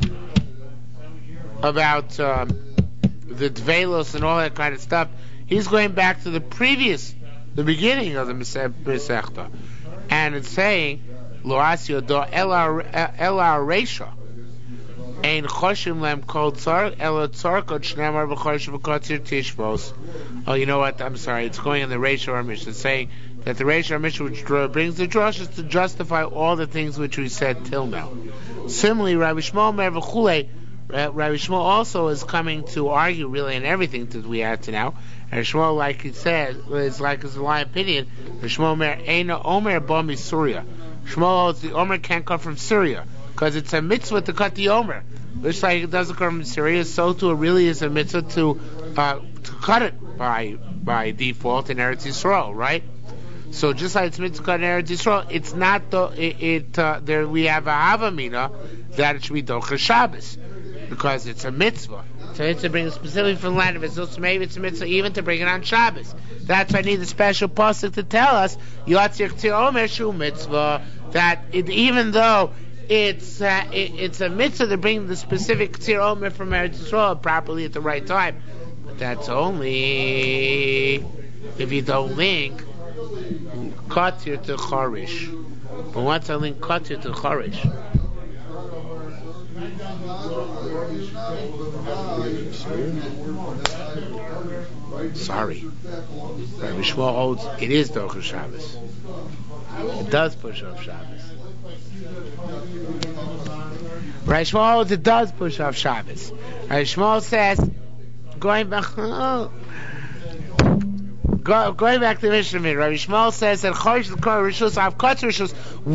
dvelos and all that kind of stuff. He's going back to the beginning of the Masechta, and it's saying lo asya do ella resha. Ein choshim lem kol tzark ela tzarkot shnemar b'chosh v'kotzir tishbos. Oh, you know what? I'm sorry. It's going in the Reish Harmish. It's saying that the Reish Harmish, which brings the drush, is to justify all the things which we said till now. Similarly, Rabbi Shmuel Mer v'chulei, Rabbi Shmuel also is coming to argue really in everything that we had to now. And Shmuel, like he said, is like his lying opinion. Shmuel Mer eina omer bo misuria. Shmuel holds the omer can't come from Syria, because it's a mitzvah to cut the omer. Just like it doesn't come from Syria, so too it really is a mitzvah to cut it by default in Eretz Yisrael, right? So just like it's mitzvah to cut in Eretz Yisrael, it's not there. We have a havamina that it should be doche Shabbos because it's a mitzvah. So it's to bring it specifically from the land of Israel. So maybe it's a mitzvah even to bring it on Shabbos. That's why I need a special pasuk to tell us Yotzir Tzir Omer Shu mitzvah, that even though it's a mitzvah to bring the specific Tzir Omer from Eretz Yisrael properly at the right time. But that's only if you don't link Katir to Chorish. But once I link Katir to Chorish, Sorry. Rabbi Shmuel holds it is Dochel Shabbos. It does push off Shabbos. Rabbi Shmuel holds it does push off Shabbos. Rabbi Shmuel says, going back to the Mishnah, Rabbi Shmuel says that Chosh L'Kor Rishus Av Kotz Rishus.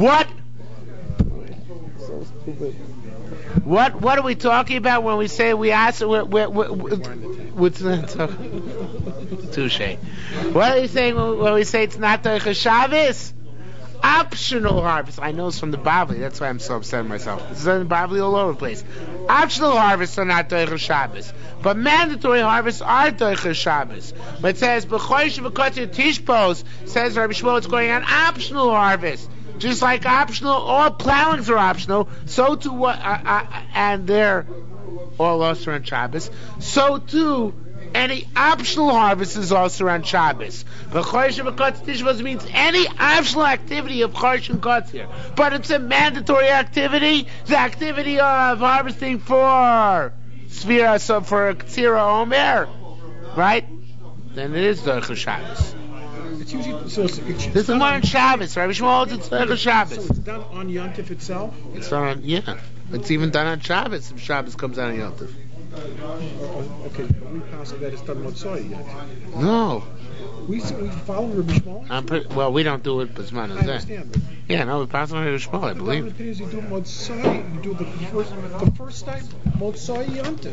What are we talking about when we say we ask? What's that? Touche. What are you saying when we say it's not Dochel Shabbos? Optional harvest. I know it's from the Bavli. That's why I'm so upset with myself. It's in the Bavli all over the place. Optional harvests are not Dochel Shabbos, but mandatory harvests are Dochel Shabbos. But it says B'chosh v'kotzir tishpos. Says Rabbi Shmuel, it's going on optional harvest. Just like optional, all plowings are optional. So too what? And they're all also on Shabbos. So too. Any optional harvest is also on Shabbos. But Chosh v'kotzir tishpos means any optional activity of Chosh and Kotzir. But it's a mandatory activity. The activity of harvesting for Sfira, so for Katsira Omer, right? Then it is Dochel Shabbos.
It's usually
This is more on Shabbos. Rabbi Shmuel holds it's Dochel Shabbos.
So it's done on Yontif itself.
It's done on It's even done on Shabbos if Shabbos comes out on Yontif.
Okay, but we pass that it's done Motzoi yet.
No.
We follow Rabbi Shmuel.
Well, we don't do it B'zman
I understand. But
yeah, no, we pass on Rabbi Shmuel, I believe.
The opinion is you do Motzoi. You do the first type Motzoi Yontif.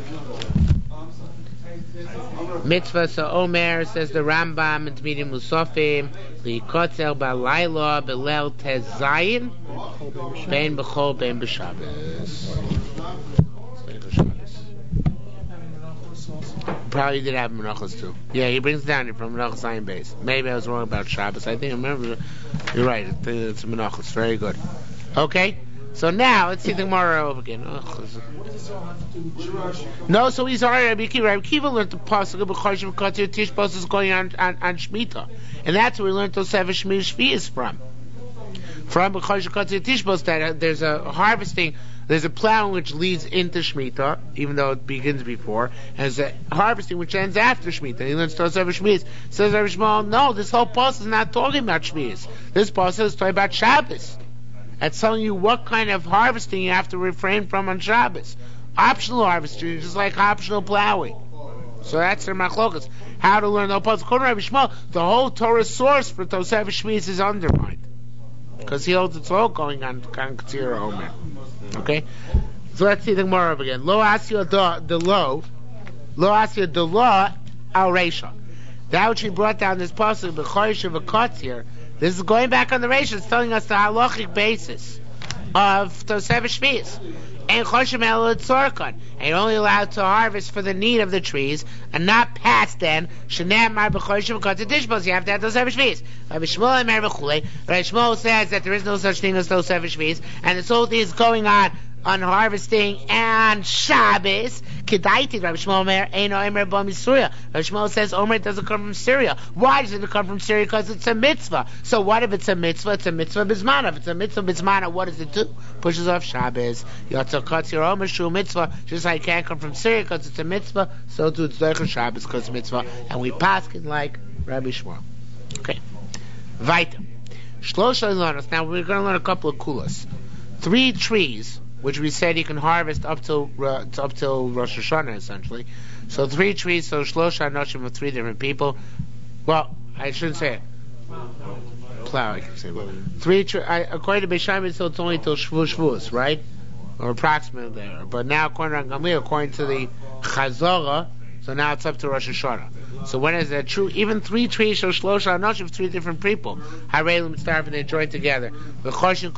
Mitzvah so Omer, says the Rambam in Tmidim Musafim, the Kotzel Balayla Belel Tezayin Ben B'chol Ben B'Shabbos. Probably did have Menachos too. Yeah, he brings it down from Menachos Ayin base. Maybe I was wrong about Shabbos. I think I remember. You're right. It's Menachos. Very good. Okay. So now let's see the Gemara over again. No, so he's already Rabbi Kiva. Rabbi Kiva learned the pasuk of B'chosh v'kotzir tishpos is going on Shemitah, and that's where we learned those 7 Shvi'is from. From B'chosh v'kotzir tishpos, that there's a harvesting. There's a plowing which leads into Shemitah, even though it begins before, and there's a harvesting which ends after Shemitah. He learns those 7 Shvi'is. Says Rabbi Shmuel, no, this whole pasuk is not talking about Shvi'is. This pasuk is talking about Shabbos. It's telling you what kind of harvesting you have to refrain from on Shabbos. Optional harvesting, just like optional plowing. So that's their machlokas. How to learn the pasuk. According to Rabbi Shmuel, the whole Torah source for those 7 Shvi'is is undermined, because he holds it's all going on Katsira Omer. Okay, so let's see the Gemara up again. Lo asya the lo asya the law al reisha. That which he brought down this pasuk b'chosh of a kotzir. This is going back on the reisha. It's telling us the halachic basis of those 7 Shvi'is. And choshim el tzorkon, and you're only allowed to harvest for the need of the trees, and not past then. Shenem mar b'choshim kotzir tishbos. You have to have those 7 Shvi'is. Rabbi Shmuel and Rabbi Shmuel says that there is no such thing as those 7 Shvi'is, and this whole thing is going on harvesting and Shabbos. Kedaiti, Rabbi Shmuel Omer, Eino Omer Bo Misuria. Rabbi Shmuel says Omer doesn't come from Syria. Why doesn't it come from Syria? Because it's a mitzvah. So what if it's a mitzvah? It's a mitzvah bismana. If it's a mitzvah bismana, what does it do? Pushes off Shabbos. Yotzah Katzir Omer Shu mitzvah. Just like it can't come from Syria because it's a mitzvah, so too it's Dochel Shabbos because it's mitzvah. And we paskin like Rabbi Shmuel. Okay. Weiter. Shlosha Ilanos. Now we're going to learn a couple of kulas. 3 trees, which we said you can harvest up till Rosh Hashanah, essentially. So 3 trees, so Shlosha Anoshim of 3 different people. Well, I shouldn't say it. Plow, I can say. 3 trees, according to Beishamim, it's only till Shavuos, right? Or approximately there. But now, according to Gamliel, according to the Chazorah, so now it's up to Rosh Hashanah. So when is that true? Even 3 trees show Shlosha Anoshim, 3 different people. Harei Mitzvah, and they join together. We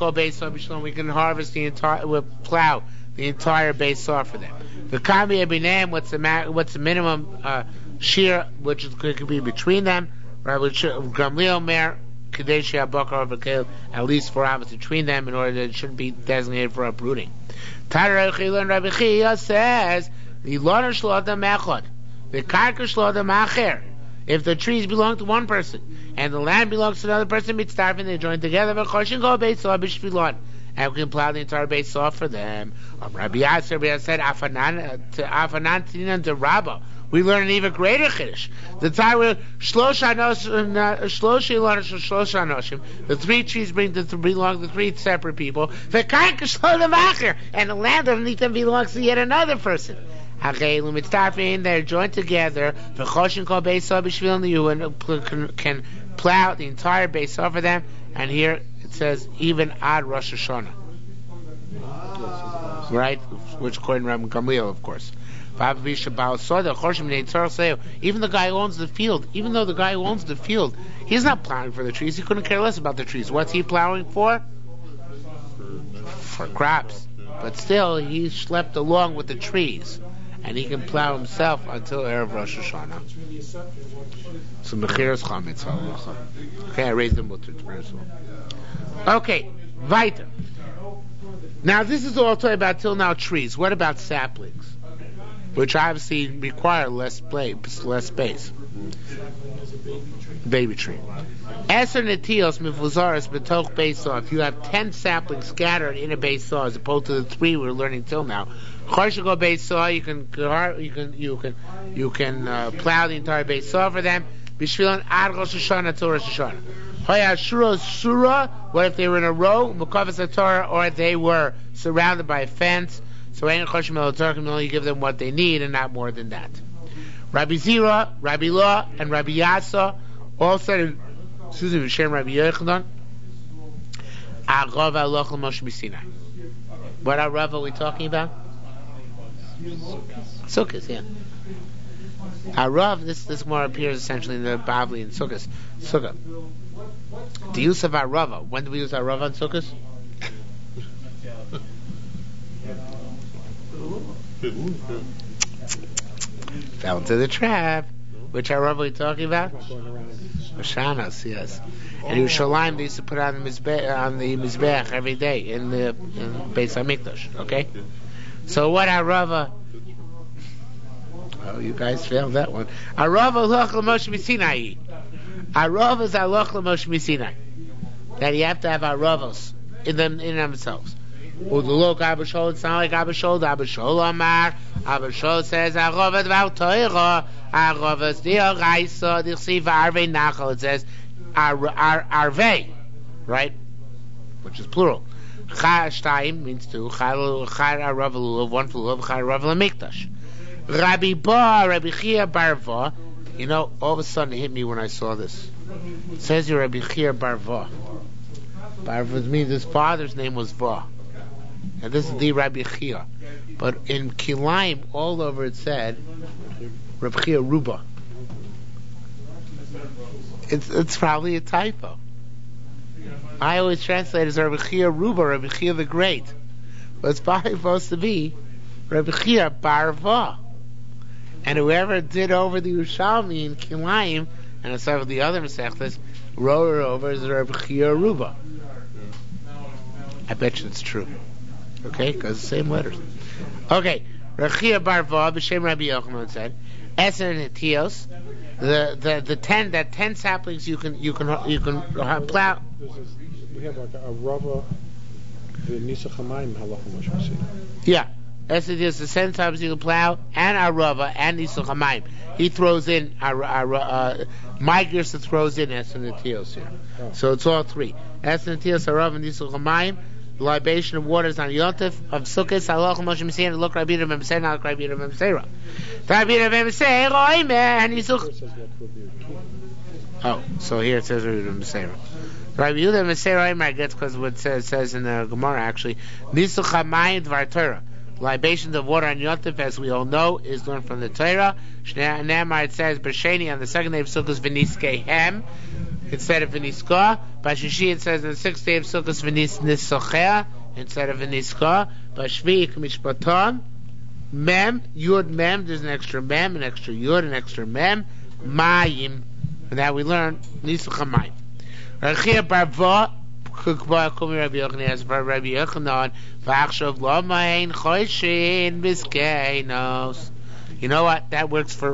can harvest the entire, we'll plow the entire base off for them. The Kami Abinam, what's the minimum shear which could be between them? Gamliel Mer Kadesh Abakar Vakil, at least 4 hours between them, in order that it shouldn't be designated for uprooting. Rabbi Chia says the Loner Shlodam Echad. The karka shlodam acher. If the trees belong to one person and the land belongs to another person, mitzdarfin, they join together. V'choshin go beis saw b'shvilon, and we can plow the entire base off for them. Rabbi Yasser said afanan tinan to Rabba. we learn an even greater chiddush. The time where the three trees belong to three separate people, and the land underneath them belongs to yet another person. They're joined together. And can plow the entire base over them. And here it says even ad Rosh Hashanah, right? Which according to Rabbi Gamliel, of course. Even the guy who owns the field, even though the guy who owns the field, he's not plowing for the trees. He couldn't care less about the trees. What's he plowing for? For crops. But still, he schlepped along with the trees, and he can plow himself until Erev Rosh Hashanah. So Mechiras Chametz halacha. Okay, I raised them both to as well. Okay, weiter. Now this is all talking about till now trees. What about saplings? Which obviously require less space. Baby tree. Eser netios mifuzaris betoch beisah. If you have 10 saplings scattered in a beisah, as opposed to the 3 we're learning till now, choshego beisah, you can plow the entire beisah for them. Bishvilan ad Rosh Hashanah till Rosh Hashanah. Hoya shura sura. What if they were in a row? Mukavas Torah, or they were surrounded by a fence. So you give them what they need and not more than that. Rabbi Zira, Rabbi Law, and Rabbi Yasa all said, Shem Rabbi Yochanan, Arav aloch l'Moshe Sinai. What Arav are we talking about? Sukkot, yeah. Arav, this more appears essentially in the Bavli and Sukkot. The use of Arava. When do we use Arava on Sukkot? Fell into the trap. Which Arava are we talking about? Hashanas, yes. And Yerushalayim they used to put on the Mizbeach every day in Beis HaMikdash. Okay? So what Arava? Oh, you guys failed that one. Arava loch l'Moshe Sinai. Arava is aloch l'Moshe Sinai. That you have to have Aravos in themselves. Udulok Abishol, it's not like Abishol. Abishol Amar. Abishol says Arava dvar Torah. Aravas di'oraisa di'chsiv arvei nachal. It says arvei, right? Which is plural. Chai shtayim means two. Chai Arava lulav, one for lulav. Chai Arava l'mikdash. Rabbi Chia bar Va. You know, all of a sudden it hit me when I saw this. It says here Rabbi Chia bar Va. Bar Va means his father's name was Va. And this is the Rabbi Chia. But in Kilayim, all over it said Rabbi Chia Ruba. It's probably a typo. I always translate it as Rabbi Chia Ruba, Rabbi Chia the Great. But it's probably supposed to be Rabbi Chia bar Va. And whoever did over the Yerushalmi in Kilayim, and some of the other Masechtas, wrote it over as Rabbi Chia Ruba. I bet you it's true. Okay, because the same letters. Okay, Rabbi Chia bar Va, b'shem Rabbi Yochanan said, Eser netios, the 10 saplings you can plow.
We have like a rava, the Nisach HaMayim halacha Moshe Sinai.
Yeah. Eser netios, the 10 times you can plow, and Arava, and Nisach HaMayim. He throws in, Mike Gersa throws in Eser netios here. Oh. So it's all 3. Eser netios, Arava, and Nisach HaMayim. The libation of waters on Yontif of Sukkot, Halach Moshe Messiah, look Rabbi Yehuda ben Beseira, not Rabbi Yehuda ben Beseira. Rabbi Yehuda ben Beseira, man, oh, so here it says Rabbi Yehuda ben Beseira. Rabbi Yehuda ben Beseira, I guess because what it says in the Gemara actually, Nisuch HaMayim Dvar Torah. Libations of water on Yontif, as we all know, is learned from the Torah. Ne'emar it says B'Sheni on the second day of Sukkot V'Niskeihem instead of V'Niska. B'Shishi it says on the 6th day of Sukkot V'Nisochea instead of V'Niska. B'Shvi Mishpaton Mem Yud Mem. There's an extra Mem, an extra Yud, an extra Mem. Mayim, and that we learn Nisuch HaMayim. Rechia Barva. Rabbi Yochanan, you know what? That works for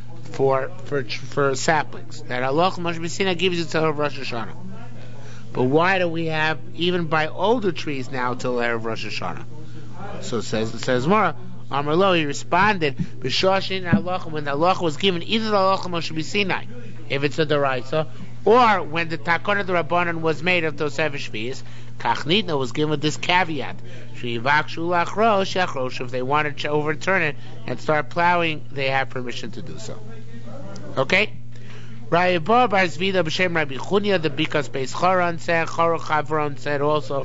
saplings. That Allah Moshe Sinai gives it till Rosh Hashanah. But why do we have even by older trees now till Erev Rosh Hashanah? So it says more. Amarlo, he responded, B'shoshin halacha, when the halacha was given, either the halacha Moshe B'Sinai, if it's a deraisa, or when the takon of the Rabbanan was made of those Shvius, Kachnitna was given with this caveat, Shivakshu lachrosh yachrosh, if they wanted to overturn it and start plowing, they have permission to do so. Okay? Rabbi Bar Zvida b'shem Rabbi Chunya, the Bikas Beis Choron said, Choro Chavron said also,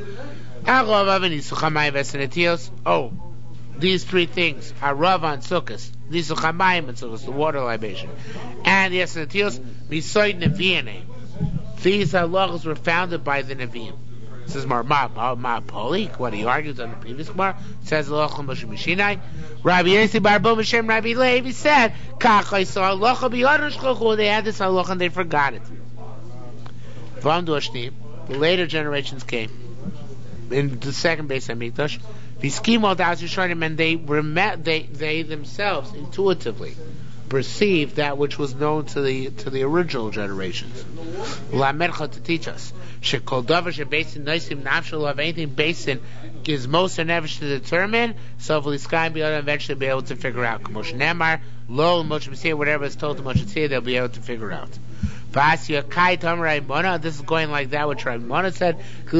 oh, these three things are Rav and Sukkos, Nisuchamayim and Sukkos, the water libation, and the Esenetios, Misoid Nevi'ene. These halachos were founded by the Nevi'im. This is Ma Polik, what he argues on the previous Gemara, says halacha Moshe Mishinai. Rabbi Yossi Bar Bo B'Shem Rabbi Levi said, Kach I saw halacha b'Yadon Shchochu, they had this halacha and they forgot it. The later generations came in the second Beis Hamikdash. And they themselves intuitively perceived that which was known to the original generations. Lamercha, to teach us, shekol davar shebesin noisim nafshel, of anything basin gives most and nefesh to determine, so if Liskai be able to eventually be able to figure out. Moshe Nemar, lo Moshe B'Siyah, whatever is told to Moshe B'Siyah, they'll be able to figure out. This is going like that which Raimona said.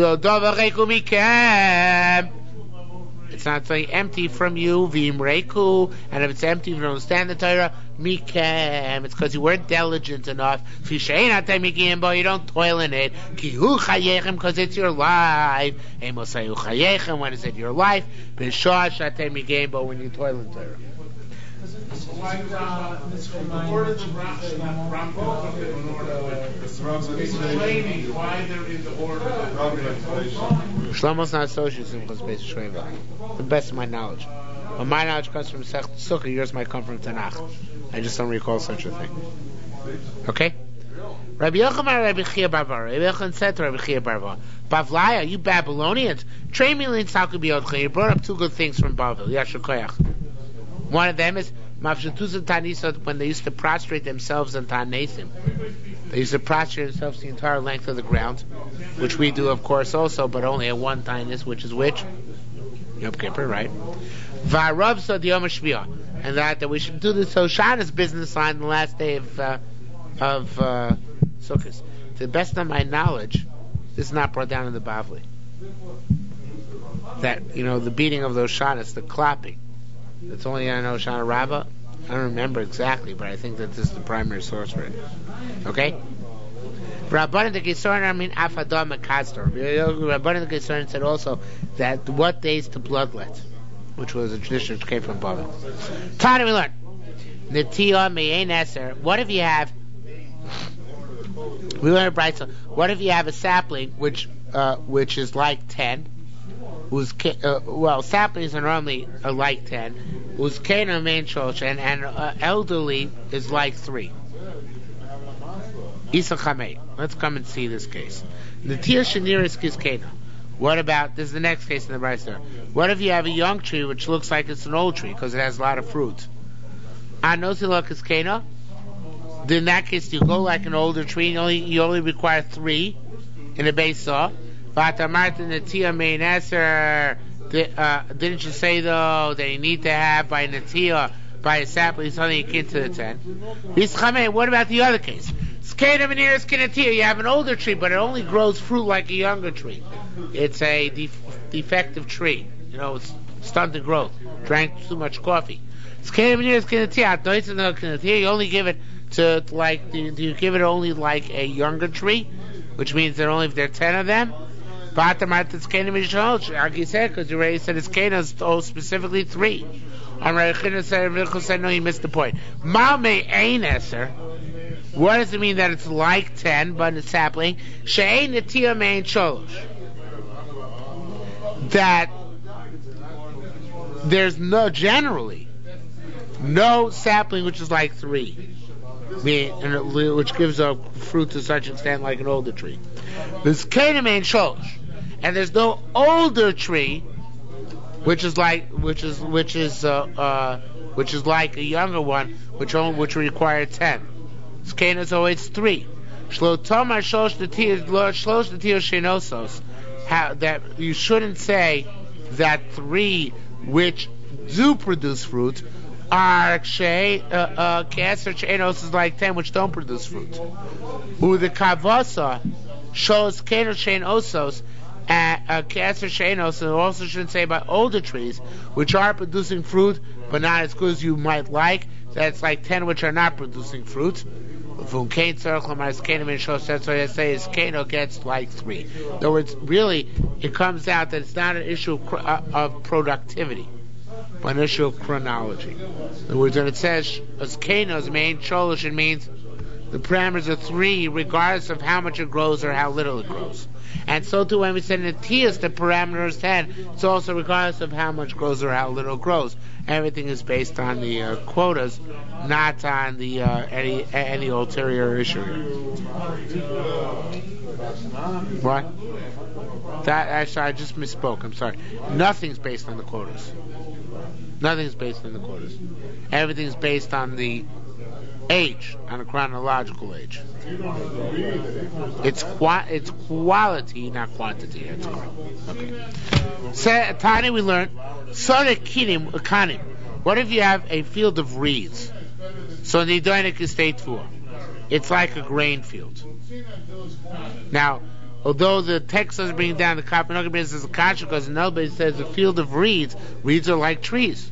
It's not saying empty from you, v'im reiku, and if it's empty, if you don't understand the Torah, mikem, it's because you weren't diligent enough. You don't toil in it. Because it's your life. When is it your life? But when you toil in Torah.
Why the explaining why they're in the order.
Shlomo's not associated with Beis Shreiva. The best of my knowledge. But my knowledge comes from Sech Sukkah, yours might come from Tanakh. I just don't recall such a thing. Okay? Rabbi Yochanan Rabbi Chia Barvar. Rabbi Yochanan said to Rabbi Chia Barvar, Bavlaya, you Babylonians, train me in Tzalku B'Yodcha. You brought up two good things from Bavel. Yashar Koyach. One of them is when they used to prostrate themselves in Tanesim. They used to prostrate themselves the entire length of the ground, which we do, of course, also, but only at one Tanis, which is which? Yom Kippur, right? Va'arav so the Yom HaShviah, and that we should do this Hoshana's business line the last day of Sukkot. To the best of my knowledge, this is not brought down in the Bavli. That, the beating of those Hoshana's, the clapping. It's only on Hoshana Rabbah. I don't remember exactly, but I think that this is the primary source for it. Okay? Rabbanan the Gesorin Afadam Makastor. Rabbanan the Gesorin said also that what days to bloodlet, which was a tradition which came from Bavel. Tana we learn. Netiyah Me'ein Eser. What if you have? We learned Brayso. What if you have a sapling which is like 10? Saplings are normally like 10. Whose kena main church and elderly is like 3. Isa Chamei. Let's come and see this case. The Tia Shaniris Kiskena. What about, this is the next case in the Brayser. What if you have a young tree which looks like it's an old tree because it has a lot of fruit? Anosila Kiskena. Then in that case you go like an older tree, you only require 3 in a base saw. Didn't you say though that you need to have by Natiyah, by a sapling, something akin to the 10? What about the other case? You have an older tree, but it only grows fruit like a younger tree. It's a defective tree. It's stunted growth. Drank too much coffee. You only give it to do you give it only like a younger tree, which means that only if there are 10 of them. Argi said, because you already said it's Kana, specifically 3. And Rabbi said, no, you missed the point. What does it mean that it's like 10, but it's sapling? That there's generally no sapling which is like 3, which gives a fruit to such an extent like an older tree. There's Kana main sholosh. And there's no older tree, which is like a younger one, which require 10. Skena is always 3. That you shouldn't say that 3 which do produce fruit are Keser She'enos is like 10 which don't produce fruit. The Kavasa shows Keser She'enos Keser She'enos, and also shouldn't say about older trees which are producing fruit but not as good as you might like. That's like 10 which are not producing fruit. From Cain Circle, my Cain and Show says so. I say is Cain gets like 3. In other words, really, it comes out that it's not an issue of productivity, but an issue of chronology. In other words, when it says as Cain's main Sholish, it means the parameters are 3, regardless of how much it grows or how little it grows. And so too, when we say in the Tias, the parameter is 10. It's also regardless of how much grows or how little grows. Everything is based on the quotas, not on the any ulterior issue. What? That actually, I just misspoke. I'm sorry. Nothing's based on the quotas. Nothing's based on the quotas. Everything's based on the age, on a chronological age. It's quality, not quantity. That's correct. Okay. So, Tani, we learned Kanim. What if you have a field of reeds? So the Nidoinik is state 4. It's like a grain field. Now, although the text doesn't bring down the Kapanogabis as a kasha, because nobody says a field of reeds are like trees.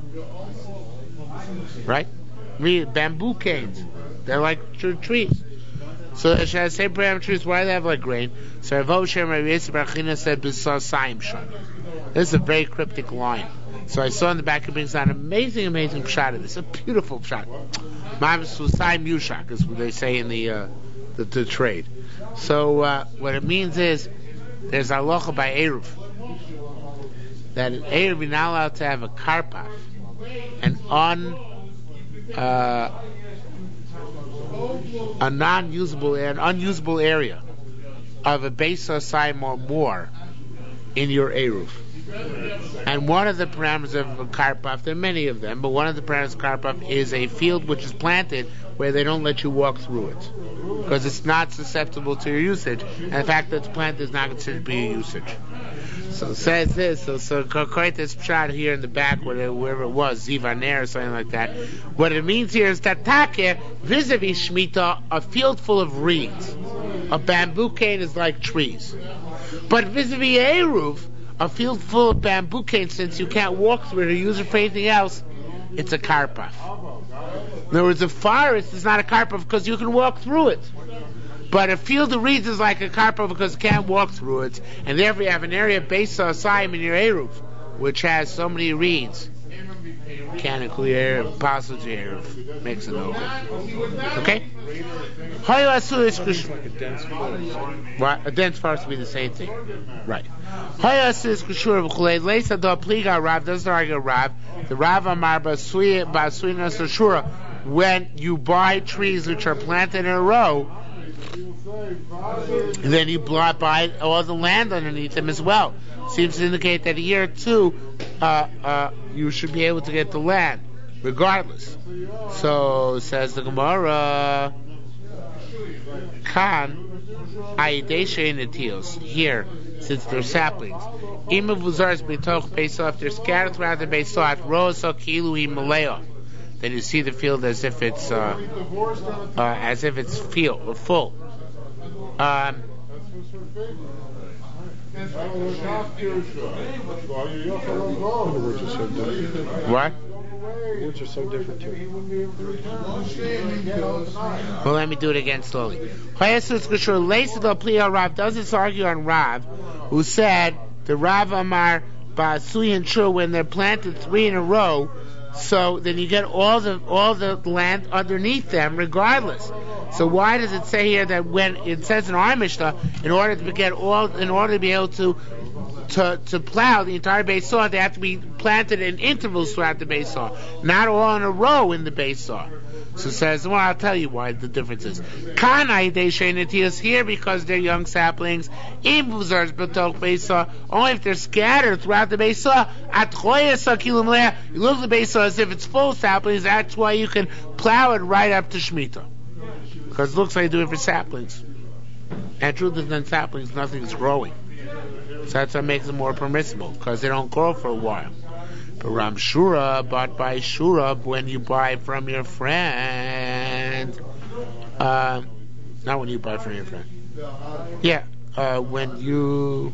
Right? Bamboo canes. They're like trees. So should I say parameters? Why do they have like grain? So Rav Shem Rav Yisrael Bar China said B'Sasayim Shon. This is a very cryptic line. So I saw in the back it brings down an amazing shot of this. A beautiful shot. Mavis Susayim Yushak is what they say in the trade. So what it means is there's halacha by Eruv that an Eruv is not allowed to have a karpaf, an unusable area of a base or sign or more in your Eruv. And one of the parameters of a karpaf, there are many of them, but one of the parameters of karpaf is a field which is planted where they don't let you walk through it because it's not susceptible to your usage, and the fact that it's planted is not considered to be a usage. So it says this, so quite this shot here in the back, wherever it was, Zivaner or something like that. What it means here is that take vis-a-vis Shemitah, a field full of reeds. A bamboo cane is like trees. But vis-a-vis Eruv, a field full of bamboo canes, since you can't walk through it or use it for anything else, it's a karpaf. In other words, a forest is not a karpaf because you can walk through it. But a field of reeds is like a karpaf because you can't walk through it, and therefore you have an area based on Asayim in your Eruv, which has so many reeds. Mechanically Eruv, possible to Eruv, makes it over. Okay?
It's like a dense forest.
What? A dense forest would be the same thing. Right. Rav doesn't argue Rav. The Rav Amar Basuina Sashura, when you buy trees which are planted in a row, and then you buy all the land underneath them as well. Seems to indicate that a year or two, you should be able to get the land, regardless. So says the Gemara, Khan, Aidesha in the Teos. Here, since they're saplings, Imavuzars betoch Beisof, they're scattered throughout the Beisof, Rosa Kilui Maleo. Then you see the field as if it's full. What?
Words are so different too.
Well, let me do it again slowly. Rav doesn't argue on Rav, who said the Rav Amar Ba'asui and Shur, when they're planted 3 in a row, so then you get all the land underneath them, regardless. So why does it say here that when it says in our Mishnah, in order to be able to plow the entire base saw, they have to be planted in intervals throughout the base saw, not all in a row in the base saw. So it says, well, I'll tell you why the difference is. Kanai they shenetias here because they're young saplings. Imbuzars betok base saw, only if they're scattered throughout the base saw. Atchoyasa kilum, you look at the base saw as if it's full saplings. That's why you can plow it right up to Shemitah, because it looks like you do it for saplings. And truth is, than saplings, nothing's growing. So that's what makes it more permissible, because they don't grow for a while. Ram Shura, but by Shura, when you buy from your friend, not when you buy from your friend. Yeah, when you.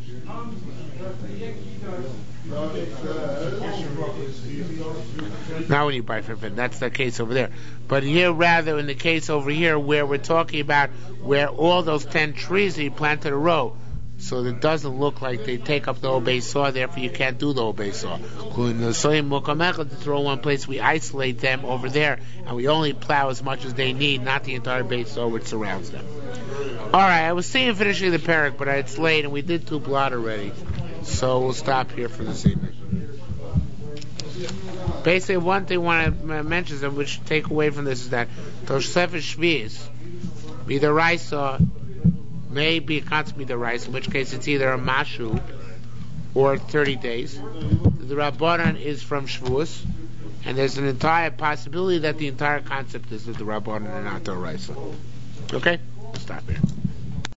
Not when you buy from your friend. That's the case over there. But here, rather, in the case over here, where we're talking about where all those 10 trees he planted a row. So it doesn't look like they take up the whole base saw, therefore you can't do the whole base saw. To throw one place, we isolate them over there, and we only plow as much as they need, not the entire base saw which surrounds them. Alright, I was seeing finishing the parak, but it's late, and we did 2 blot already. So we'll stop here for this evening. Basically, one thing I want to mention, and which take away from this, is that Tosefes Shvius, be the Raisa, may be a concept of the rice, in which case it's either a mashu or 30 days. The Rabbanan is from Shavuos, and there's an entire possibility that the entire concept is that the Rabbanan are not the rice. Okay? Stop here.